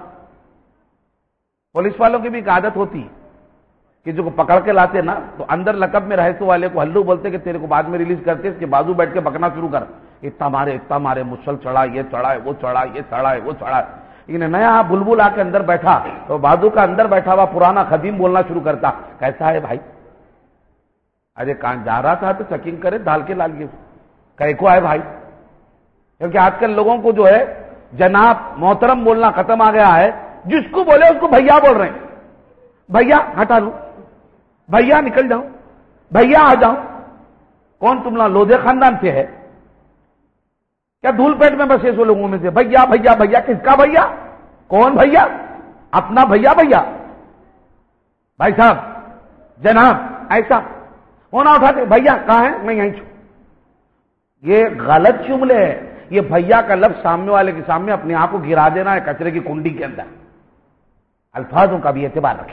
پولیس والوں کی بھی ایک عادت ہوتی کہ جو کو پکڑ کے لاتے نا تو اندر لقب میں رہتے والے کو ہلو بولتے کہ تیرے کو بعد میں ریلیز کرتے، اس کے بازو بیٹھ کے بکنا شروع کر، اتنا مارے مسل چڑھا، یہ چڑھا ہے، وہ چڑھا ہے، یہ چڑھا ہے، وہ چڑھا ہے۔ لیکن نیا بلبل آ کے اندر بیٹھا تو بازو کا اندر بیٹھا ہوا پرانا خدیم بولنا شروع کرتا، کیسا ہے بھائی؟ ارے کہاں جا رہا تھا تو چیکنگ کرے ڈال کے لا لیے، کہے کو ہے بھائی؟ کیونکہ آج کل لوگوں کو جو ہے جناب محترم بولنا ختم آ گیا ہے، جس کو بولے اس کو بھیا بول رہے ہیں، بھیا ہٹا لوں، بھیا نکل جاؤں، بھیا آ جاؤں۔ کون تم لودھے خاندان سے ہے کیا؟ دھول پیٹ میں بس ایسے لوگوں میں سے بھیا بھیا بھیا، کس کا بھیا؟ کون بھیا؟ اپنا بھیا بھیا، بھائی صاحب جناب ایسا ہونا اٹھاتے، بھیا کہاں ہے؟ میں یہیں چھوں۔ یہ غلط جملے ہے، یہ بھیا کا لفظ سامنے والے کے سامنے اپنے آپ کو گرا دینا ہے کچرے کی کنڈی کے اندر۔ الفاظوں کا بھی اعتبار رکھیں۔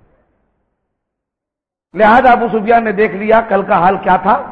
لہذا ابو سفیان نے دیکھ لیا کل کا حال کیا تھا،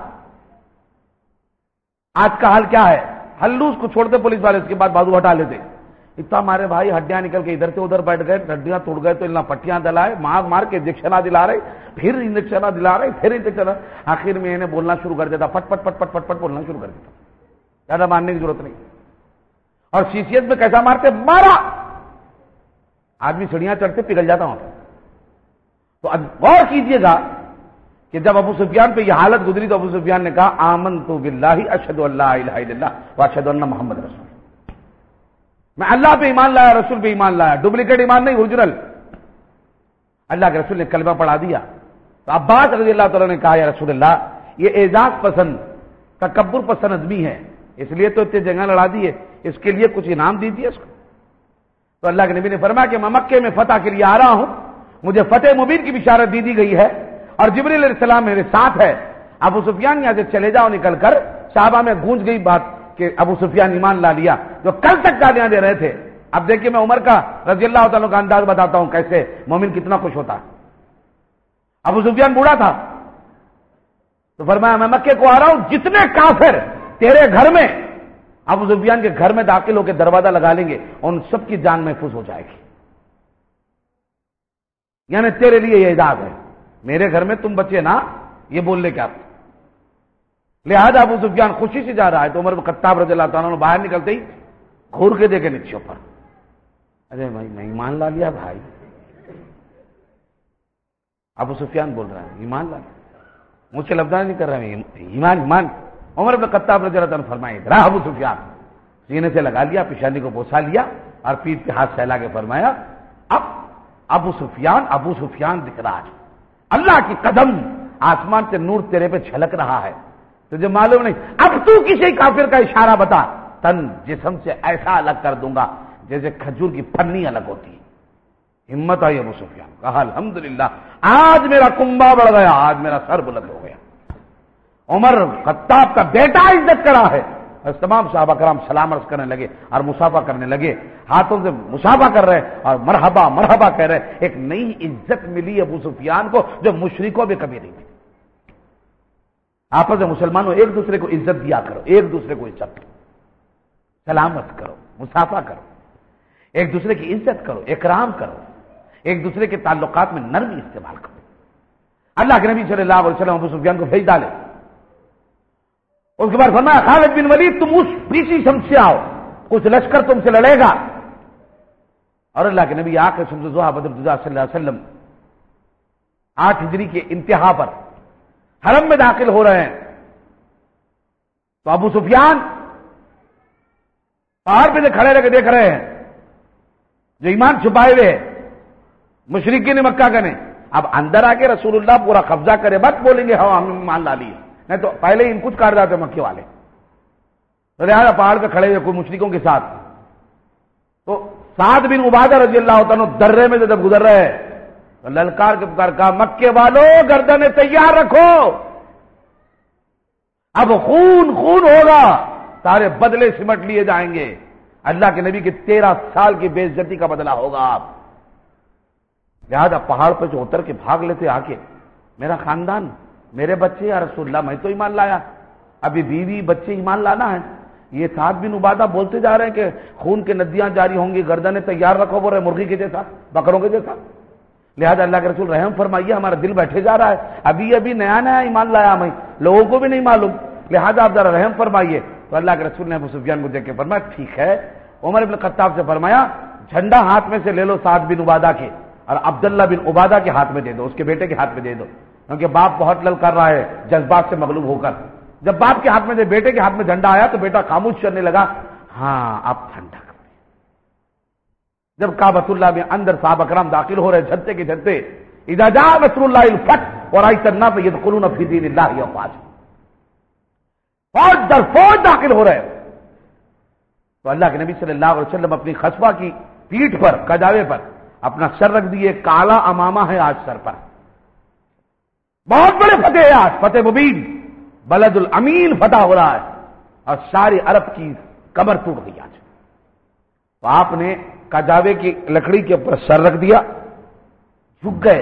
آج کا حال کیا ہے۔ ہلوس کو چھوڑتے پولیس والے، اس کے بعد بازو ہٹا لیتے، اتنا مارے بھائی ہڈیاں نکل کے ادھر سے ادھر بیٹھ گئے، ہڈیاں توڑ گئے تو اللہ پٹیاں دلائے، مار کے انجیکشن دلا رہے، پھر انجیکشن دلا رہے، پھر انجیکشن، آخر میں انہیں بولنا شروع کر دیتا، پٹ پٹ پٹ پٹ پٹ پٹ بولنا شروع کر دیتا، زیادہ مارنے کی ضرورت نہیں۔ اور شیشیت میں کیسا مارتے، مارا، آدمی سڑیاں چڑھتے پگھل جاتا ہوں۔ تو اب غور کیجئے گا کہ جب ابو سفیان پہ یہ حالت گزری تو ابو سفیان نے کہا آمنت باللہ اشہد ان لا الہ الا اللہ واشہد ان محمد رسول، میں اللہ پہ ایمان لایا، رسول پہ ایمان لایا، ڈپلیکیٹ ایمان نہیں، اوریجنل۔ اللہ کے رسول نے کلمہ پڑھا دیا تو عباس رضی اللہ تعالیٰ نے کہا یا رسول اللہ یہ اعزاز پسند تکبر پسند آدمی ہے، اس لیے تو اتنے جنگیں لڑا دی ہے، اس کے لیے کچھ انعام دیجیے اس کو۔ تو اللہ کے نبی نے فرمایا کہ میں مکے میں فتح کے لیے آ رہا ہوں، مجھے فتح مبین کی بشارت دی گئی ہے اور جبریل علیہ السلام میرے ساتھ ہے۔ ابو سفیان یہاں سے چلے جاؤ نکل کر، صحابہ میں گونج گئی بات کہ ابو سفیان ایمان لا لیا، جو کل تک گالیاں دے رہے تھے۔ اب دیکھیے میں عمر کا رضی اللہ تعالیٰ کا انداز بتاتا ہوں کیسے مومن کتنا خوش ہوتا ہے۔ ابو سفیان بوڑھا تھا تو فرمایا میں مکے کو آ رہا ہوں، جتنے کافر تیرے گھر میں ابو سفیان کے گھر میں داخل ہو کے دروازہ لگا لیں گے ان سب کی جان محفوظ ہو جائے گی، یعنی تیرے لیے یہ اعزاز ہے، میرے گھر میں تم بچے نا، یہ بولنے کیا۔ لہذا ابو سفیان خوشی سے جا رہا ہے تو عمر بن خطاب رضی اللہ تعالیٰ عنہ باہر نکلتے ہی گھور کے دیکھے نیچے پر، ارے بھائی میں ایمان لا لیا بھائی۔ ابو سفیان بول رہا ہے ایمان لا لیا، مجھ سے لفظ نہیں کر رہا ہے، ایمان ایمان۔ عمر بن خطاب رضی اللہ تعالیٰ عنہ فرمائے رہا ابو سفیان، سینے سے لگا لیا، پیشانی کو بوسا لیا اور پیٹھ پہ ہاتھ پھیلا کے فرمایا اب ابو سفیان دکھ رہا ہے، اللہ کی قدم آسمان سے نور تیرے پہ چھلک رہا ہے، تجھے معلوم نہیں، اب تو کسی کافر کا اشارہ بتا، تن جسم سے ایسا الگ کر دوں گا جیسے کھجور کی پھنی الگ ہوتی ہے۔ ہمت آئی ابو سفیان، کہا الحمدللہ آج میرا کنبا بڑھ گیا، آج میرا سر بلند ہو گیا۔ عمر خطاب کا بیٹا عزت کرا ہے، اور تمام صحابہ کرام سلام عرض کرنے لگے اور مصافحہ کرنے لگے، ہاتھوں سے مصافحہ کر رہے اور مرحبا مرحبا کہہ رہے۔ ایک نئی عزت ملی ابو سفیان کو جو مشرکوں میں کبھی نہیں ملی۔ آپس میں مسلمانوں ایک دوسرے کو عزت دیا کرو، ایک دوسرے کو عزت کرو۔ سلامت کرو، مسافہ کرو، ایک دوسرے کی عزت کرو، اکرام کرو، ایک دوسرے کے تعلقات میں نرمی استعمال کرو۔ اللہ کے نبی صلی اللہ علیہ وسلم ابو سفیان کو بھیج ڈالے۔ اس کے بعد فرمایا خالد بن ولید تم اس پیچھے شمس سے آؤ، کچھ لشکر تم سے لڑے گا۔ اور اللہ کے نبی آخر شمس ضحیٰ بدر صلی اللہ علیہ وسلم 8 ہجری کے انتہا پر حرم میں داخل ہو رہے ہیں، تو ابو سفیان پہاڑ پہ سے کھڑے رہ کے دیکھ رہے ہیں جو ایمان چھپائے ہوئے ہیں مشرکین مکہ کا نے۔ اب اندر آ کے رسول اللہ پورا قبضہ کرے مت بولیں گے ہم ایمان لا لیے، نہیں تو پہلے ہی ان کچھ کاٹ جاتے مکے والے، تو لہٰذا پہاڑ پہ کھڑے ہوئے کوئی مشرکوں کے ساتھ۔ تو سعد بن عبادہ رضی اللہ تعالیٰ درے میں جب گزر رہے ہیں تو للکار کے پکار کہا مکے والوں گردنیں تیار رکھو، اب خون خون ہوگا، سارے بدلے سمٹ لیے جائیں گے، اللہ کے نبی کے 13 سال کی بے عزتی کا بدلہ ہوگا۔ آپ لہذا پہاڑ پہ جو اتر کے بھاگ لیتے آ کے میرا خاندان، میرے بچے، یا رسول اللہ میں تو ایمان لایا، ابھی بیوی بچے ایمان لانا ہے۔ یہ سعد بن عبادہ بولتے جا رہے ہیں کہ خون کے ندیاں جاری ہوں گی، گردنیں تیار رکھو، بول رہے مرغی کے جیسا، بکروں کے جیسا۔ لہذا اللہ کے رسول رحم فرمائیے، ہمارا دل بیٹھے جا رہا ہے، ابھی نیا نیا ایمان لایا میں، لوگوں کو بھی نہیں معلوم، لہذا آپ ذرا رحم فرمائیے۔ تو اللہ کے رسول نے ابو سفیان کو دیکھ کے فرمایا ٹھیک ہے۔ عمر بن خطاب سے فرمایا جھنڈا ہاتھ میں سے لے لو سعد بن عبادہ کے، اور عبداللہ بن عبادہ کے ہاتھ میں دے دو، اس کے بیٹے کے ہاتھ میں دے دو، کیونکہ باپ بہت لل کر رہا ہے جذبات سے مغلوب ہو کر۔ جب باپ کے ہاتھ میں سے بیٹے کے ہاتھ میں جھنڈا آیا تو بیٹا خاموش کرنے لگا، ہاں اب ٹھنڈا کر دیا۔ جب کعبۃ اللہ میں اندر صحابہ کرام داخل ہو رہے جھنڈے کے جھنڈے، اذا جاء نصر اللہ الفتح ورأيت الناس يدخلون في دين الله افواجا، فوج در فوج داخل ہو رہے، تو اللہ کے نبی صلی اللہ علیہ وسلم اپنی خصبہ کی پیٹھ پر، کجاوے پر اپنا سر رکھ دیے، کالا امامہ ہے آج سر پر، بہت بڑے فتح ہے آج، فتح مبین، بلد الامین فتح ہو رہا ہے، اور ساری عرب کی کمر ٹوٹ گئی آج۔ تو آپ نے کجاوے کی لکڑی کے اوپر سر رکھ دیا، جھک گئے،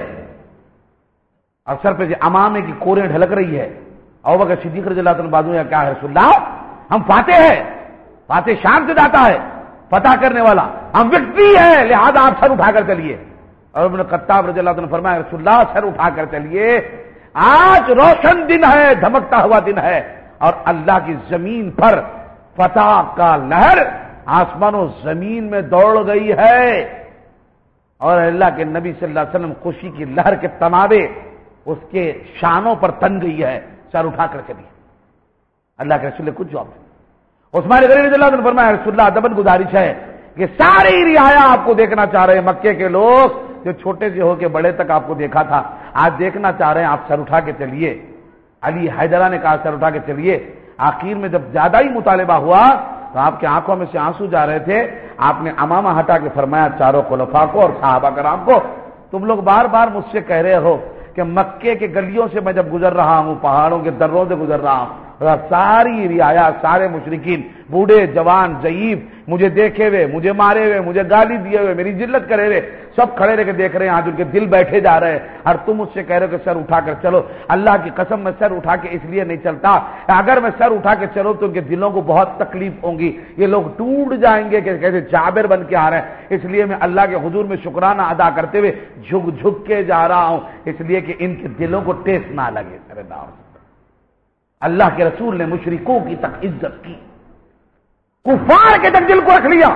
اور سر پہ امامے کی کوریں ڈھلک رہی ہے۔ ابوبکر صدیق رضی اللہ عنہ بازو یا کیا ہے رسول اللہ، ہم فاتح ہیں، فاتح شان سے جاتا ہے، فتح کرنے والا، ہم وکٹری ہے، لہذا آپ سر اٹھا کر چلیے۔ اور ابن خطاب رضی اللہ عنہ فرمایا رسول اللہ سر اٹھا کر چلیے، آج روشن دن ہے، دھمکتا ہوا دن ہے، اور اللہ کی زمین پر فتح کا لہر آسمان و زمین میں دوڑ گئی ہے، اور اللہ کے نبی صلی اللہ علیہ وسلم خوشی کی لہر کے تمادے اس کے شانوں پر تن گئی ہے، سر اٹھا کر چلیے۔ اللہ کے رسول نے کچھ جواب دیا۔ عثمان غنی رضی اللہ عنہ فرمایا رسول اللہ ادبن گزارش ہے کہ ساری رعایا آپ کو دیکھنا چاہ رہے ہیں، مکے کے لوگ جو چھوٹے سے ہو کے بڑے تک آپ کو دیکھا تھا، آج دیکھنا چاہ رہے ہیں، آپ سر اٹھا کے چلیے۔ علی حیدرہ نے کہا سر اٹھا کے چلیے۔ آخر میں جب زیادہ ہی مطالبہ ہوا تو آپ کی آنکھوں میں سے آنسو جا رہے تھے، آپ نے امامہ ہٹا کے فرمایا چاروں خلفاء کو اور صحابہ کرام کو، تم لوگ بار بار مجھ سے کہہ رہے ہو کہ مکے کے گلیوں سے میں جب گزر رہا ہوں، پہاڑوں کے دروں سے گزر رہا ہوں، ساری رعایا، سارے مشرکین، بوڑھے جوان ضعیف، مجھے دیکھے ہوئے، مجھے مارے ہوئے، مجھے گالی دیے ہوئے، میری ذلت کرے ہوئے، سب کھڑے رہ کے دیکھ رہے ہیں، آج ان کے دل بیٹھے جا رہے ہیں، اور تم مجھ سے کہہ رہے ہو کہ سر اٹھا کر چلو۔ اللہ کی قسم میں سر اٹھا کے اس لیے نہیں چلتا، اگر میں سر اٹھا کے چلوں تو ان کے دلوں کو بہت تکلیف ہوں گی، یہ لوگ ٹوٹ جائیں گے کہ کیسے جابر بن کے آ رہے ہیں، اس لیے میں اللہ کے حضور میں شکرانہ ادا کرتے ہوئے جھک جھک کے جا رہا ہوں، اس لیے کہ ان کے دلوں کو ٹیس نہ لگے۔ اللہ کے رسول نے مشرکوں کی تک عزت کی، کفار کے تک دل کو رکھ لیا۔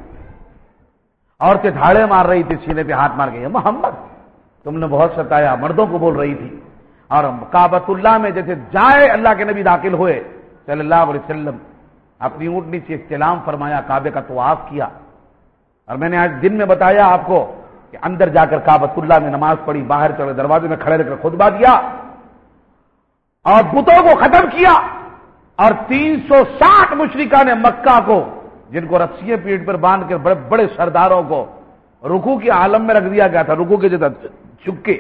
عورتیں دھاڑے مار رہی تھی، سینے پہ ہاتھ مار گئی، محمد تم نے بہت ستایا، مردوں کو بول رہی تھی۔ اور کعبۃ اللہ میں جیسے جائے اللہ کے نبی داخل ہوئے صلی اللہ علیہ وسلم، اپنی اونٹنی سے استلام فرمایا، کعبے کا طواف کیا، اور میں نے آج دن میں بتایا آپ کو کہ اندر جا کر کعبۃ اللہ میں نماز پڑھی، باہر چڑھے دروازے میں کھڑے رہ کر خطبہ دیا، اور بتوں کو ختم کیا، اور 360 مشرکان نے مکہ کو، جن کو رسیے پیٹ پر باندھ کر بڑے بڑے سرداروں کو رکوع کے عالم میں رکھ دیا گیا تھا، رکوع کے جگہ چپکے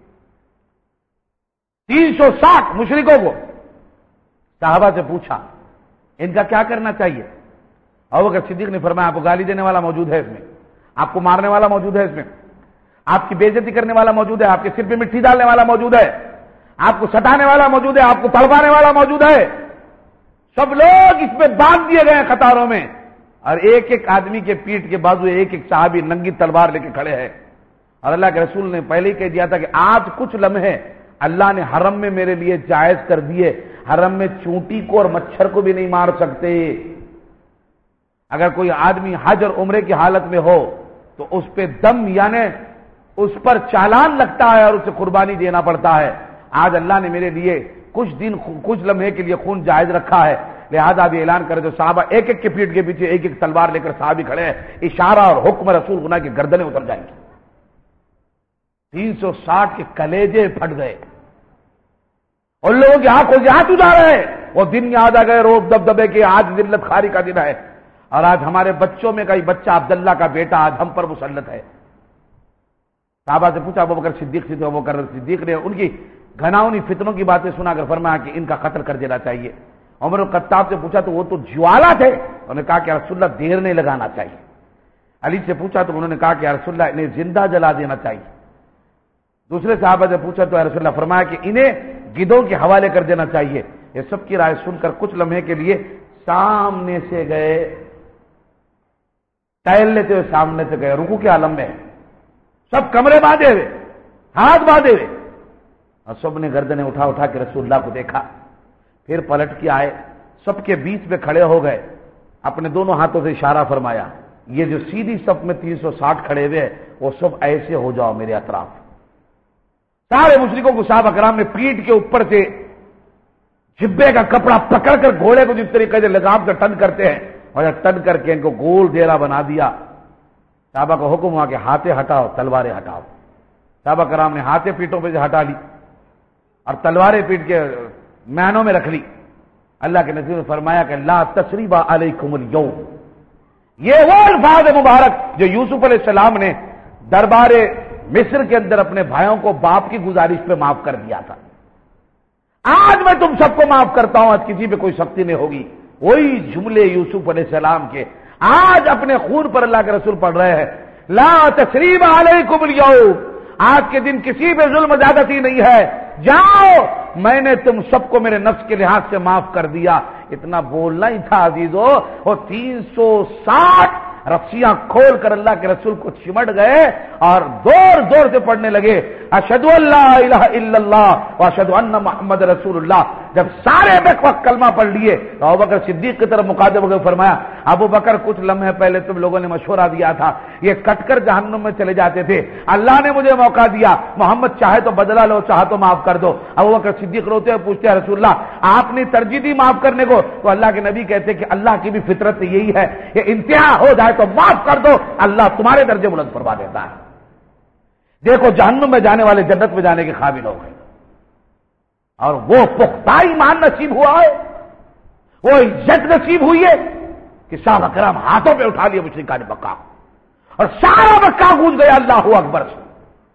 360 مشرکوں کو صحابہ سے پوچھا ان کا کیا کرنا چاہیے؟ ابوبکر صدیق نے فرمایا آپ کو گالی دینے والا موجود ہے اس میں، آپ کو مارنے والا موجود ہے اس میں، آپ کی بے عزتی کرنے والا موجود ہے، آپ کے سر پہ مٹی ڈالنے والا موجود ہے، آپ کو ستانے والا موجود ہے، آپ کو تڑپانے والا موجود ہے، سب لوگ اس میں باندھ دیے گئے قطاروں میں، اور ایک ایک آدمی کے پیٹھ کے بازو ایک ایک صحابی ننگی تلوار لے کے کھڑے ہیں. اور اللہ کے رسول نے پہلے ہی کہہ دیا تھا کہ آج کچھ لمحے اللہ نے حرم میں میرے لیے جائز کر دیے. حرم میں چونٹی کو اور مچھر کو بھی نہیں مار سکتے. اگر کوئی آدمی حج اور عمرے کی حالت میں ہو تو اس پہ دم یعنی اس پر چالان لگتا ہے اور اسے قربانی دینا پڑتا ہے. آج اللہ نے میرے لیے کچھ لمحے کے لیے خون جائز رکھا ہے, لہذا بھی اعلان کرے تو صحابہ ایک ایک کے پیٹ کے پیچھے ایک ایک تلوار لے کر صحابی کھڑے ہیں. اشارہ اور حکم رسول گناہ کی گردنیں اتر جائیں گی. 360 کے کلیجے پھٹ گئے. ان لوگوں کی آنکھوں سے ہاتھ اٹھا رہے ہیں. وہ دن یاد آ گئے روب دبدبے کے, آج ذلت خاری کا دن ہے. اور آج ہمارے بچوں میں کا بچہ عبداللہ کا بیٹا آج ہم پر مسلط ہے. صحابہ سے پوچھا ابوبکر صدیق سے, تو ابوبکر صدیق نے ان کی گھناؤنی فتنوں کی باتیں سنا کر فرمایا کہ ان کا قتل کر دینا چاہیے. عمر الخطاب سے پوچھا تو وہ تو جوالا تھے, انہوں نے کہا کہ رسول اللہ دیر نہیں لگانا چاہیے. علی سے پوچھا تو انہوں نے کہا کہ رسول اللہ انہیں زندہ جلا دینا چاہیے. دوسرے صحابہ سے پوچھا تو رسول اللہ فرمایا کہ انہیں گدھوں کے حوالے کر دینا چاہیے. یہ سب کی رائے سن کر کچھ لمحے کے لیے سامنے سے گئے, ٹہل لیتے ہوئے سامنے سے گئے, رکوع کے عالم میں سب کمرے باندھے ہوئے, ہاتھ باندھے ہوئے, اور سب نے گردنیں اٹھا اٹھا کے رسول اللہ کو دیکھا. پھر پلٹ کے آئے, سب کے بیچ میں کھڑے ہو گئے, اپنے دونوں ہاتھوں سے اشارہ فرمایا, یہ جو سیدھی صف میں 360 کھڑے ہوئے وہ سب ایسے ہو جاؤ میرے اطراف. سارے مشرکوں کو صحابہ کرام نے پیٹ کے اوپر سے جبے کا کپڑا پکڑ کر گھوڑے کو جس طریقے سے لگام سے ٹن کرتے ہیں اور ٹن کر کے ان کو گول ڈیرا بنا دیا. صحابہ کو حکم ہوا کہ ہاتھیں ہٹاؤ, تلواریں ہٹاؤ. صحابہ کرام نے ہاتھیں پیٹوں پہ سے ہٹا لی اور تلواریں پیٹ کے میانوں میں رکھ لی. اللہ کے نبی نے فرمایا کہ لا تثریب علیکم اليوم, یہ وہ الفاظ مبارک جو یوسف علیہ السلام نے دربار مصر کے اندر اپنے بھائیوں کو باپ کی گزارش پہ معاف کر دیا تھا. آج میں تم سب کو معاف کرتا ہوں, آج کسی پہ کوئی سختی نہیں ہوگی. وہی جملے یوسف علیہ السلام کے آج اپنے خون پر اللہ کے رسول پڑھ رہے ہیں. لا تثریب علیکم اليوم, آج کے دن کسی پہ ظلم زیادتی نہیں ہے, جاؤ میں نے تم سب کو میرے نفس کے لحاظ سے معاف کر دیا. اتنا بولنا ہی تھا عزیزو. وہ 360 رسیاں کھول کر اللہ کے رسول کو چمٹ گئے اور زور زور سے پڑھنے لگے, اشہد ان لا الہ الا اللہ واشہد ان محمد رسول اللہ. جب سارے وقت کلمہ پڑھ لیے تو ابوبکر صدیق کی طرف مقدم ہو کے فرمایا, ابو بکر کچھ لمحے پہلے تم لوگوں نے مشورہ دیا تھا یہ کٹ کر جہنم میں چلے جاتے تھے, اللہ نے مجھے موقع دیا, محمد چاہے تو بدلہ لو, چاہے تو معاف کر دو. ابوبکر صدیق روتے ہوئے پوچھتے ہیں رسول اللہ آپ نے ترجیح دی معاف کرنے کو؟ تو اللہ کے نبی کہتے کہ اللہ کی بھی فطرت یہی ہے, یہ انتہا ہو جائے تو معاف کر دو, اللہ تمہارے درجے بلند فرما دیتا ہے. دیکھو جہنم میں جانے والے جنت میں جانے کے قابل ہو گئے, اور وہ پختہ ایمان نصیب ہوا ہے, وہ عزت نصیب ہوئی ہے کہ صحابہ کرام ہاتھوں پہ اٹھا لیے مشرکان مکہ, اور سارا مکہ گونج گیا اللہ اکبر سے.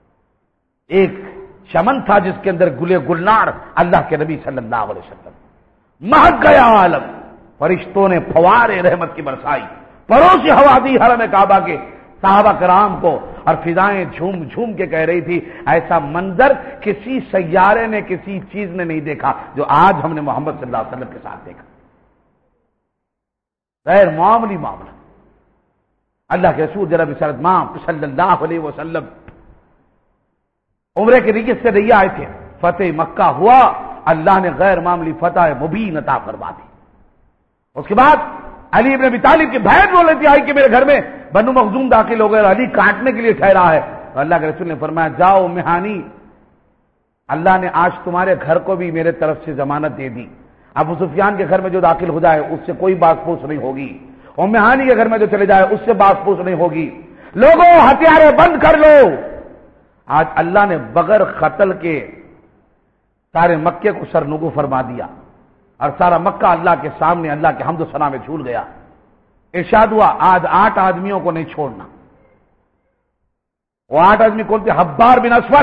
ایک چمن تھا جس کے اندر گلے گلنار اللہ کے نبی صلی اللہ علیہ وسلم, مہک گیا عالم. فرشتوں نے فوارے رحمت کی برسائی, پروسی ہوا دی حرم کعبہ کے صحابہ کرام کو, اور فضائیں جھوم جھوم کے کہہ رہی تھی ایسا منظر کسی سیارے نے کسی چیز نے نہیں دیکھا جو آج ہم نے محمد صلی اللہ علیہ وسلم کے ساتھ دیکھا. غیر معاملی معاملہ. اللہ کے رسول جناب سرد ماں صلی اللہ علیہ وسلم عمرے کی نیت سے نہیں آئے تھے, فتح مکہ ہوا, اللہ نے غیر معاملی فتح مبین عطا فرما دی. اس کے بعد علی ابن ابی طالب کی بہن بول رہی تھی آئی کہ میرے گھر میں بنو مخزوم داخل ہو گئے اور علی کاٹنے کے لیے ٹھہرا ہے. تو اللہ کے رسول نے فرمایا جاؤ مہانی, اللہ نے آج تمہارے گھر کو بھی میرے طرف سے ضمانت دے دی. ابو سفیان کے گھر میں جو داخل ہو جائے اس سے کوئی بات پوچھ نہیں ہوگی, اور مہانی کے گھر میں جو چلے جائے اس سے بات پوچھ نہیں ہوگی. لوگوں ہتھیاریں بند کر لو. آج اللہ نے بغیر قتل کے سارے مکے کو سرنگو فرما دیا, اور سارا مکہ اللہ کے سامنے اللہ کے حمد و ثنا میں جھول گیا. ارشاد ہوا آج 8 آدمیوں کو نہیں چھوڑنا. وہ 8 آدمی کون تھے؟ حبار بن اسود,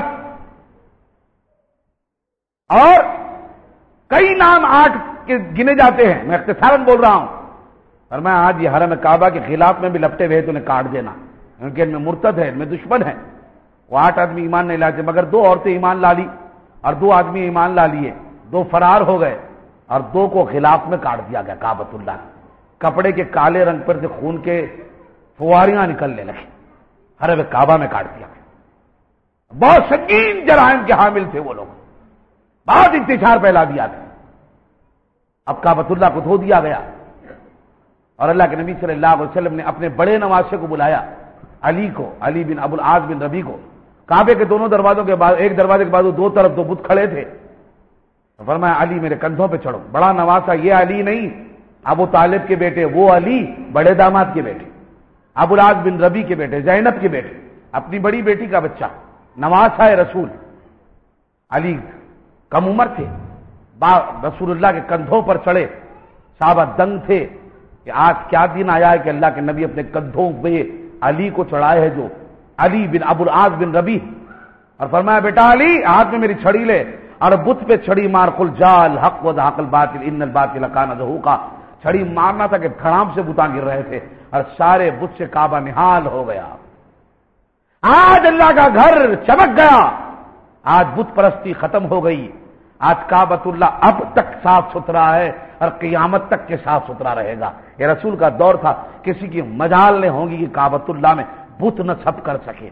اور کئی نام 8 کے گنے جاتے ہیں, میں اختصاراً بول رہا ہوں. اور میں آج یہ حرم کعبہ کے خلاف میں بھی لپٹے ہوئے تو انہیں کاٹ دینا, کیونکہ ان میں مرتد ہے, ان میں دشمن ہے. وہ 8 آدمی ایمان نہیں لاتے, مگر 2 عورتیں ایمان لا لی اور 2 آدمی ایمان لا لیے. 2 فرار ہو گئے اور 2 کو خلاف میں کاٹ دیا گیا. کعبۃ اللہ کپڑے کے کالے رنگ پر سے خون کے فواریاں نکلنے لگے، حرم کعبہ میں کاٹ دیا گیا۔ بہت سنگین جرائم کے حامل تھے وہ لوگ، بہت انتشار پھیلا دیا تھا۔ اب کعبۃ اللہ کو دھو دیا گیا، اور اللہ کے نبی صلی اللہ علیہ وسلم نے اپنے بڑے نواسے کو بلایا، علی کو، علی بن ابو العاص بن ربی کو۔ کعبے کے دونوں دروازوں کے بعد، ایک دروازے کے بعد دو طرف دو بت کھڑے تھے، تو فرمایا علی میرے کندھوں پہ چڑھو۔ بڑا نواسا یہ علی نہیں، ابو طالب کے بیٹے، وہ علی بڑے داماد کے بیٹے، ابو العاص بن ربی کے بیٹے، زینب کے بیٹے، اپنی بڑی بیٹی کا بچہ، نواسا رسول علی کم عمر تھے، رسول اللہ کے کندھوں پر چڑھے۔ صحابہ دنگ تھے کہ آج کیا دن آیا ہے کہ اللہ کے نبی اپنے کندھوں پہ علی کو چڑھائے ہے، جو علی بن ابو العاص بن ربی، اور فرمایا بیٹا علی ہاتھ میں میری چھڑی لے اور بت پہ چھڑی مار، قل جاء الحق وزهق الباطل ان الباطل كان زهوقا۔ چھڑی مارنا تھا کہ دھڑام سے بتاں گر رہے تھے، اور سارے بت سے کعبہ نہال ہو گیا۔ آج اللہ کا گھر چمک گیا، آج بت پرستی ختم ہو گئی، آج کعبۃ اللہ اب تک صاف ستھرا ہے اور قیامت تک کے صاف ستھرا رہے گا۔ یہ رسول کا دور تھا، کسی کی مجال نہیں ہوگی کہ کعبۃ اللہ میں بت نہ چھپ کر سکے۔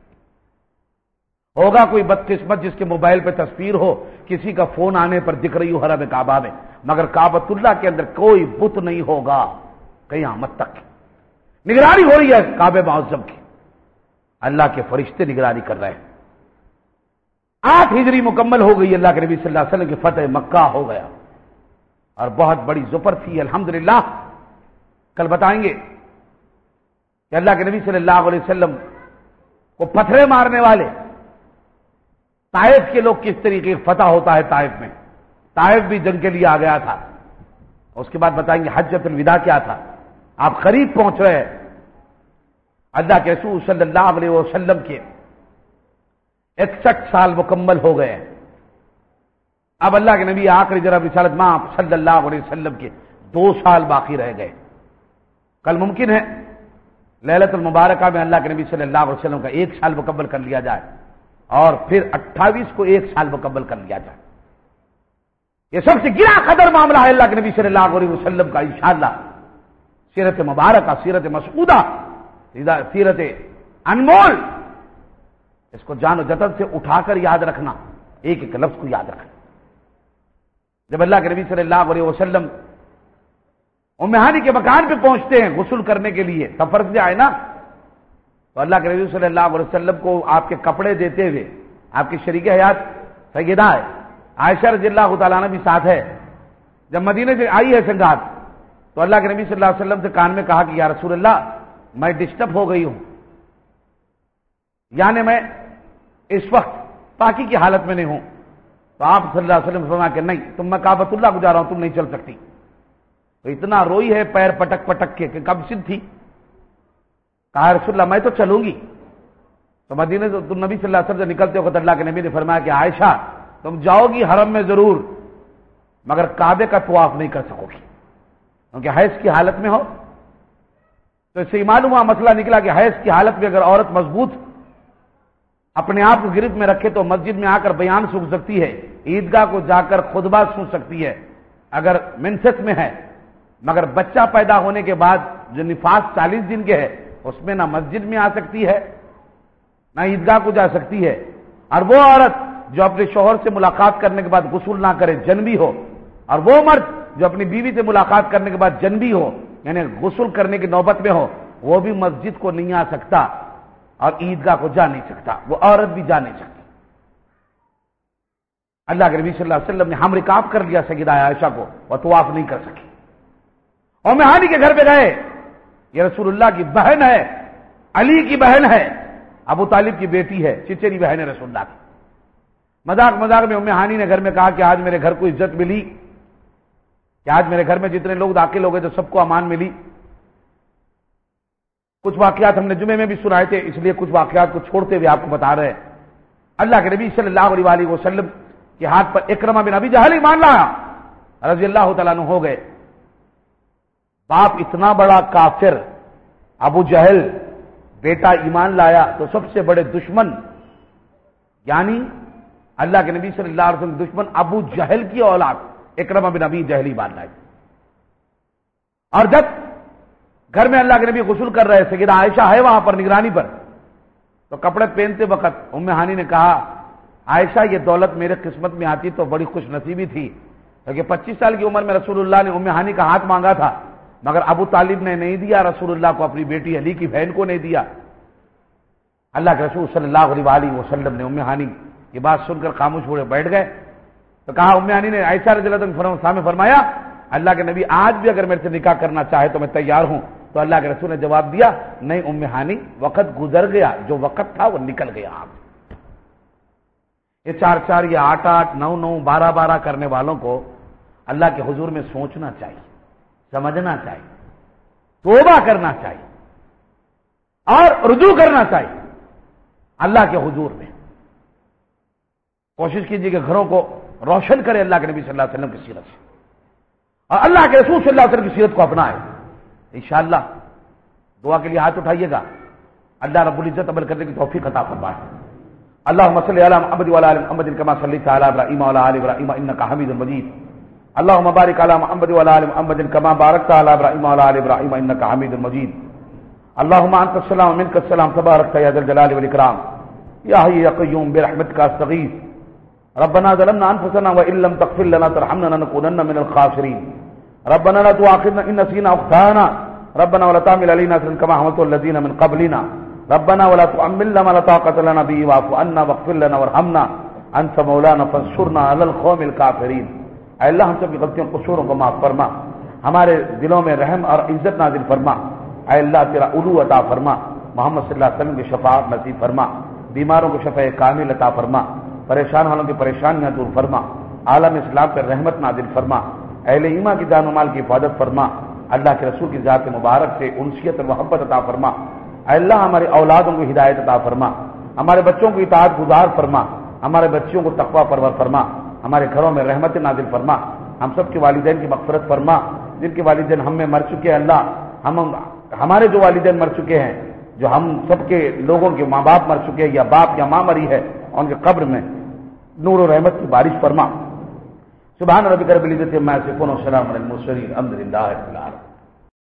ہوگا کوئی بدقسمت جس کے موبائل پہ تصویر ہو، کسی کا فون آنے پر دکھ رہی ہو حرم کعبہ میں، مگر کعبۃ اللہ کے اندر کوئی بت نہیں ہوگا قیامت تک۔ نگرانی ہو رہی ہے کعبہ معظم کی، اللہ کے فرشتے نگرانی کر رہے ہیں۔ 8 ہجری مکمل ہو گئی، اللہ کے نبی صلی اللہ علیہ وسلم کی فتح مکہ ہو گیا، اور بہت بڑی ظفر تھی الحمدللہ۔ کل بتائیں گے کہ اللہ کے نبی صلی اللہ علیہ وسلم کو پتھرے مارنے والے طائف کے لوگ کس طریقے فتح ہوتا ہے۔ طائف میں، طائف بھی جنگ کے لیے آ گیا تھا۔ اس کے بعد بتائیں گے حجۃ الوداع کیا تھا۔ آپ قریب پہنچ رہے ہیں، اللہ کے رسول صلی اللہ علیہ وسلم کے 61 سال مکمل ہو گئے ہیں۔ اب اللہ کے نبی آخری جرب رسالت ماں صلی اللہ علیہ وسلم کے 2 سال باقی رہ گئے۔ کل ممکن ہے لیلۃ المبارکہ میں اللہ کے نبی صلی اللہ علیہ وسلم کا 1 سال مکمل کر لیا جائے، اور پھر 28 کو 1 سال مکمل کر لیا جائے۔ یہ سب سے گرا قدر معاملہ ہے اللہ کے نبی صلی اللہ علیہ وسلم کا۔ انشاءاللہ سیرت مبارکہ، سیرت مسعودہ، سیرت انمول، اس کو جان و جتن سے اٹھا کر یاد رکھنا، ایک ایک لفظ کو یاد رکھنا۔ جب اللہ کے نبی صلی اللہ علیہ وسلم ام ہانی کے مکان پہ پہنچتے ہیں غسل کرنے کے لیے، سفر سے آئے نا، تو اللہ کے نبی صلی اللہ علیہ وسلم کو آپ کے کپڑے دیتے ہوئے آپ کی شریک حیات سیدہ ہے عائشہ رضی اللہ تعالیٰ عنہ بھی ساتھ ہے۔ جب مدینے سے آئی ہے سنگات، تو اللہ کے نبی صلی اللہ علیہ وسلم سے کان میں کہا کہ یا رسول اللہ میں ڈسٹرب ہو گئی ہوں، یعنی میں اس وقت پاکی کی حالت میں نہیں ہوں۔ تو آپ صلی اللہ علیہ وسلم فرمایا کہ نہیں، تم، میں کعبۃ اللہ کو جا رہا ہوں، تم نہیں چل سکتی۔ تو اتنا روئی ہے پیر پٹک پٹک کے کہ کب سن تھی، کہا رسول اللہ میں تو چلوں گی۔ تو مدینے سے تم نبی صلی اللہ علیہ وسلم سے نکلتے وقت اللہ کے نبی نے فرمایا کہ عائشہ تم جاؤ گی حرم میں ضرور، مگر کعبے کا طواف نہیں کر سکو گی، کیونکہ حیض کی حالت میں ہو۔ تو اس سے معلوم ہوا، مسئلہ نکلا کہ حیض کی حالت میں اگر عورت مضبوط اپنے آپ کو گرفت میں رکھے تو مسجد میں آ کر بیان سن سکتی ہے، عیدگاہ کو جا کر خطبہ سن سکتی ہے اگر منست میں ہے، مگر بچہ پیدا ہونے کے بعد جو نفاس 40 دن کے ہے، اس میں نہ مسجد میں آ سکتی ہے نہ عیدگاہ کو جا سکتی ہے۔ اور وہ عورت جو اپنے شوہر سے ملاقات کرنے کے بعد غسل نہ کرے، جنبی ہو، اور وہ مرد جو اپنی بیوی سے ملاقات کرنے کے بعد جنبی ہو، یعنی غسل کرنے کی نوبت میں ہو، وہ بھی مسجد کو نہیں آ سکتا اور عیدگاہ کو جا نہیں سکتا، وہ عورت بھی جا نہیں سکتی۔ اللہ کے نبی صلی اللہ علیہ وسلم نے ہم رکاب کر لیا سیدہ عائشہ کو، وہ طواف نہیں کر سکی۔ اور میں ہانی کے گھر پہ گئے، یہ رسول اللہ کی بہن ہے، علی کی بہن ہے، ابو طالب کی بیٹی ہے، چچیری بہن ہے رسول اللہ کی۔ مذاق مذاق میں ام ہانی نے گھر میں کہا کہ آج میرے گھر کو عزت ملی، کہ آج میرے گھر میں جتنے لوگ داخل ہو گئے تو سب کو امان ملی۔ کچھ واقعات ہم نے جمعے میں بھی سنائے تھے، اس لیے کچھ واقعات کو چھوڑتے ہوئے آپ کو بتا رہے ہیں۔ اللہ کے نبی صلی اللہ علیہ وسلم کے ہاتھ پر اکرمہ بن ابی جہل ایمان لایا، رضی اللہ تعالیٰ عنہ ہو گئے۔ باپ اتنا بڑا کافر ابو جہل، بیٹا ایمان لایا تو سب سے بڑے دشمن، یعنی اللہ کے نبی صلی اللہ علیہ وسلم دشمن ابو جہل کی اولاد اکرمہ بن ابی جہل ایمان لائے۔ اور جب گھر میں اللہ کے نبی غسل کر رہے سیدہ عائشہ ہے وہاں پر نگرانی پر، تو کپڑے پہنتے وقت ام ہانی نے کہا عائشہ یہ دولت میرے قسمت میں آتی تو بڑی خوش نصیبی تھی، کیونکہ 25 سال کی عمر میں رسول اللہ نے ام ہانی کا ہاتھ مانگا تھا، مگر ابو طالب نے نہیں دیا، رسول اللہ کو اپنی بیٹی علی کی بہن کو نہیں دیا۔ اللہ کے رسول صلی اللہ علیہ وسلم نے ام ہانی یہ بات سن کر خاموش ہوئے بیٹھ گئے، تو کہا ام ہانی نے عائشہ رضی اللہ عنہا کے سامنے فرمایا اللہ کے نبی آج بھی اگر میرے سے نکاح کرنا چاہے تو میں تیار ہوں، تو اللہ کے رسول نے جواب دیا نہیں ام ہانی، وقت گزر گیا، جو وقت تھا وہ نکل گیا۔ آپ یہ 4 یا 8 9 12 کرنے والوں کو اللہ کے حضور میں سوچنا چاہیے، سمجھنا چاہیے، توبہ کرنا چاہیے اور رجوع کرنا چاہیے اللہ کے حضور میں۔ کوشش کیجیے کہ گھروں کو روشن کرے اللہ کے نبی صلی اللہ علیہ وسلم کی سیرت سے، اور اللہ کے رسول صلی اللہ علیہ وسلم کی سیرت کو اپنائے۔ انشاءاللہ دعا کے لیے ہاتھ اٹھائیے گا، اللہ رب العزت عمل کرنے کی توفیق عطا فرمائے۔ اللهم صل على محمد وعلى ال محمد كما صليت على ابراهيم وعلى ال ابراهيم انك حميد مجيد اللهم بارك على محمد وعلى ال محمد كما باركت على ابراهيم وعلى ال ابراهيم انك حميد مجيد اللهم انت السلام ومنك السلام تبارك يا ذا الجلال والاكرام يا حي يا قيوم برحمتك استغيث ربنا ظلمنا انفسنا وان لم تغفر لنا وترحمنا لنكونن من الخاسرين ربنا لا تؤاخذنا ان نسينا او اخطانا ربنا ولا تحمل علينا اصرا كما حملته الذين من قبلنا ربنا ولا تحملنا ما لا طاقة لنا به واعف عنا واغفر لنا وارحمنا انت مولانا فانصرنا على القوم الكافرين۔ اے اللہ ہم سب کی غلطیوں قصوروں کو معاف فرما، ہمارے دلوں میں رحم اور عزت نازل فرما۔ اے اللہ تیرا علو عطا فرما، محمد صلی اللہ علیہ وسلم کی شفاعت نصیب فرما، بیماروں کو شفاء کامل عطا فرما، پریشان والوں کی پریشانیاں دور فرما، عالم اسلام پر رحمت نازل فرما، اہل ایمان کی جان و مال کی حفاظت فرما، اللہ کے رسول کی ذات مبارک سے انسیت اور محبت عطا فرما۔ اے اللہ ہمارے اولادوں کو ہدایت عطا فرما، ہمارے بچوں کو اطاعت گزار فرما، ہمارے بچوں کو تقوی پرور فرما، ہمارے گھروں میں رحمت نازل فرما، ہم سب کے والدین کی مغفرت فرما، جن کے والدین ہم میں مر چکے ہیں اللہ ہمارے جو والدین مر چکے ہیں، جو ہم سب کے لوگوں کے ماں باپ مر چکے ہیں یا باپ یا ماں مری ہے، ان کے قبر میں نور و رحمت کی بارش فرما۔ سبحان ربک رب العزت عما یصفون و سلام علی المرسلین الحمد للہ رب العالمین۔